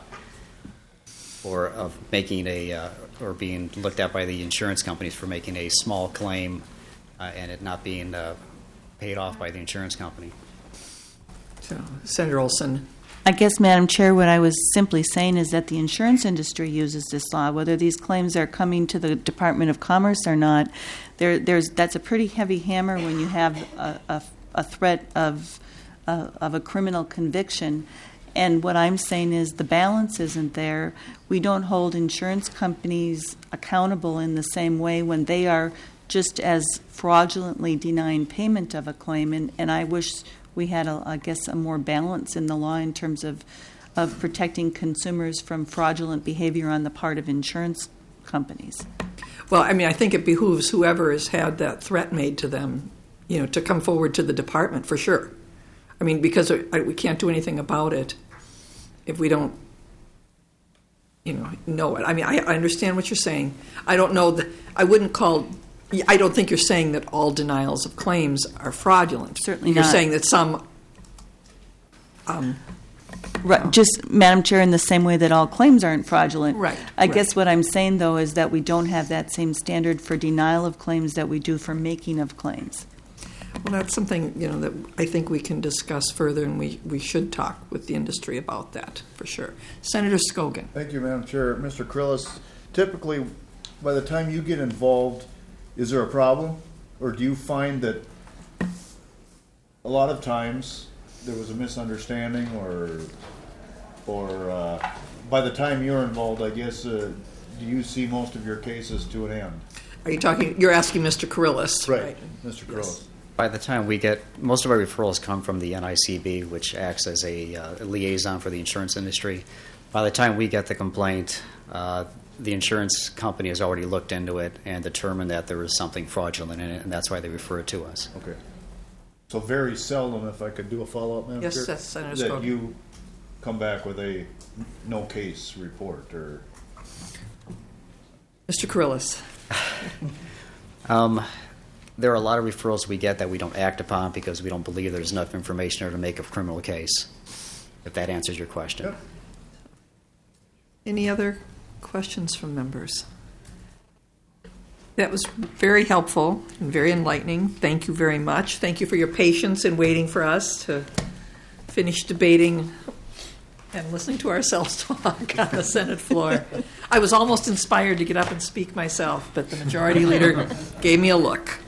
S: or being looked at by the insurance companies for making a small claim and it not being paid off by the insurance company.
A: So, Senator Olson.
O: I guess, Madam Chair, what I was simply saying is that the insurance industry uses this law. Whether these claims are coming to the Department of Commerce or not, that's a pretty heavy hammer when you have a threat of a criminal conviction. And what I'm saying is the balance isn't there. We don't hold insurance companies accountable in the same way when they are just as fraudulently denying payment of a claim. And I wish we had, a more balance in the law in terms of protecting consumers from fraudulent behavior on the part of insurance companies.
A: Well, I mean, I think it behooves whoever has had that threat made to them, to come forward to the department for sure. I mean, because we can't do anything about it if we don't, know it. I mean, I understand what you're saying. I don't know I wouldn't call I don't think you're saying that all denials of claims are fraudulent.
O: Certainly
A: You're
O: not.
A: saying that some.
O: Right, just, Madam Chair, in the same way that all claims aren't fraudulent.
A: Right,
O: I guess what I'm saying, though, is that we don't have that same standard for denial of claims that we do for making of claims.
A: Well, that's something, that I think we can discuss further, and we should talk with the industry about that, for sure. Senator Scogan.
I: Thank you, Madam Chair. Mr. Krillis, typically, by the time you get involved, is there a problem? Or do you find that a lot of times there was a misunderstanding, or by the time you're involved, I guess, do you see most of your cases to an end?
A: Are you talking, you're asking Mr. Krillis?
I: Right, Mr. Krillis.
S: By the time we get, most of our referrals come from the NICB, which acts as a liaison for the insurance industry. By the time we get the complaint, the insurance company has already looked into it and determined that there was something fraudulent in it, and that's why they refer it to us.
I: Okay. So very seldom, if I could do a follow-up, Madam Chair?
A: Yes, that's Senator
I: that
A: Scogan.
I: you come back with a no-case report, or...
A: Mr. Krillis.
S: There are a lot of referrals we get that we don't act upon because we don't believe there's enough information there to make a criminal case, if that answers your question.
I: Yep.
A: Any other questions from members? That was very helpful and very enlightening. Thank you very much. Thank you for your patience in waiting for us to finish debating and listening to ourselves talk on the Senate floor. I was almost inspired to get up and speak myself, but the majority leader gave me a look.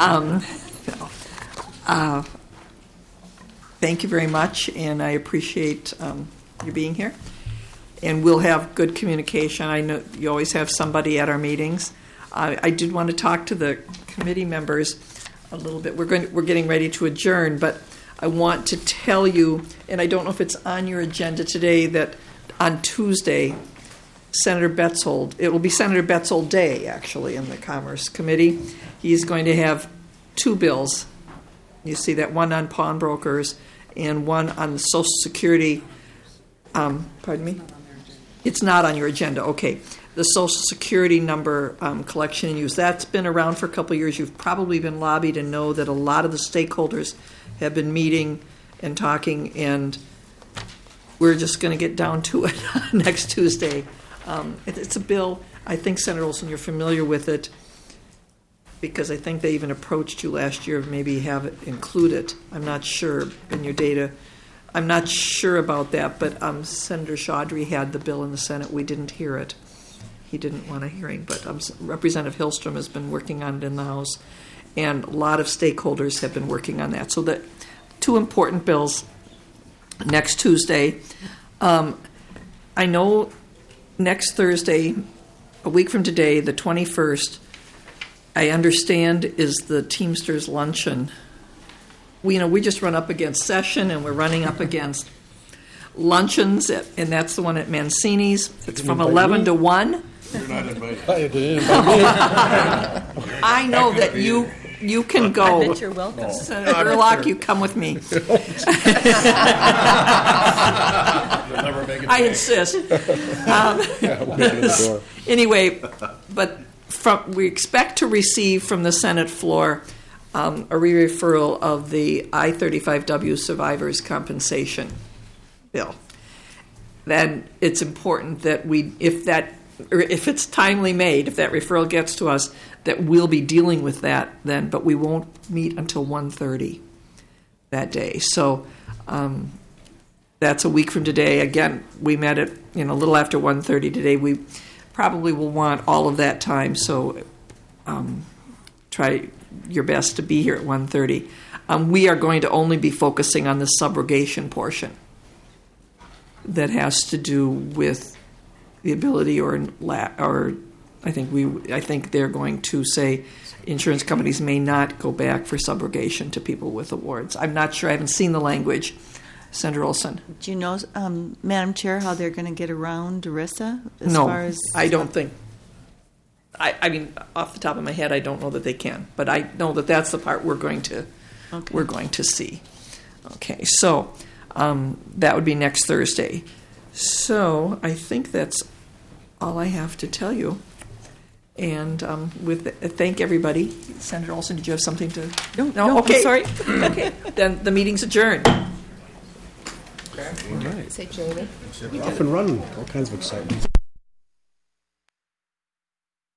A: Thank you very much, and I appreciate you being here. And we'll have good communication. I know you always have somebody at our meetings. I did want to talk to the committee members a little bit. We're getting ready to adjourn, but I want to tell you, and I don't know if it's on your agenda today, that on Tuesday, Senator Betzold, it will be Senator Betzold Day, actually, in the Commerce Committee. He's going to have two bills. You see that, one on pawnbrokers and one on the Social Security. Pardon me? It's not on your agenda. Okay. The Social Security number collection and use. That's been around for a couple of years. You've probably been lobbied and know that a lot of the stakeholders have been meeting and talking, and we're just going to get down to it next Tuesday. It's a bill. I think, Senator Olson, you're familiar with it because I think they even approached you last year to maybe have it included. I'm not sure in your data. I'm not sure about that, but Senator Chaudhry had the bill in the Senate. We didn't hear it. He didn't want a hearing, but Representative Hillstrom has been working on it in the House, and a lot of stakeholders have been working on that. So the two important bills next Tuesday. I know next Thursday, a week from today, the 21st, I understand is the Teamsters Luncheon. We just run up against session, and we're running up against luncheons, and that's the one at Mancini's. It's from 11 to 1.
C: You're not invited.
A: I know that you can go.
E: I bet you're welcome.
A: Senator Gerlach, you come with me. I insist. Anyway, but we expect to receive from the Senate floor a re-referral of the I-35W survivors compensation bill. Then it's important that if it's timely made, if that referral gets to us, that we'll be dealing with that then, but we won't meet until 1:30 that day. So that's a week from today. Again, we met at a little after 1:30 today. We probably will want all of that time, so try your best to be here at 1:30. We are going to only be focusing on the subrogation portion that has to do with the ability or I think they're going to say insurance companies may not go back for subrogation to people with awards. I'm not sure. I haven't seen the language. Senator Olson.
O: Do you know, Madam Chair, how they're going to get around ERISA?
A: I don't think. I mean, off the top of my head, I don't know that they can, but I know that that's the part we're going to see. Okay, so that would be next Thursday. So I think that's all I have to tell you. And thank everybody. Senator Olson, did you have something to?
O: No,
A: okay.
O: I'm sorry.
A: Okay, then the meeting's adjourned.
M: All right.
N: Say Jamie.
M: Off and running. All kinds of excitement.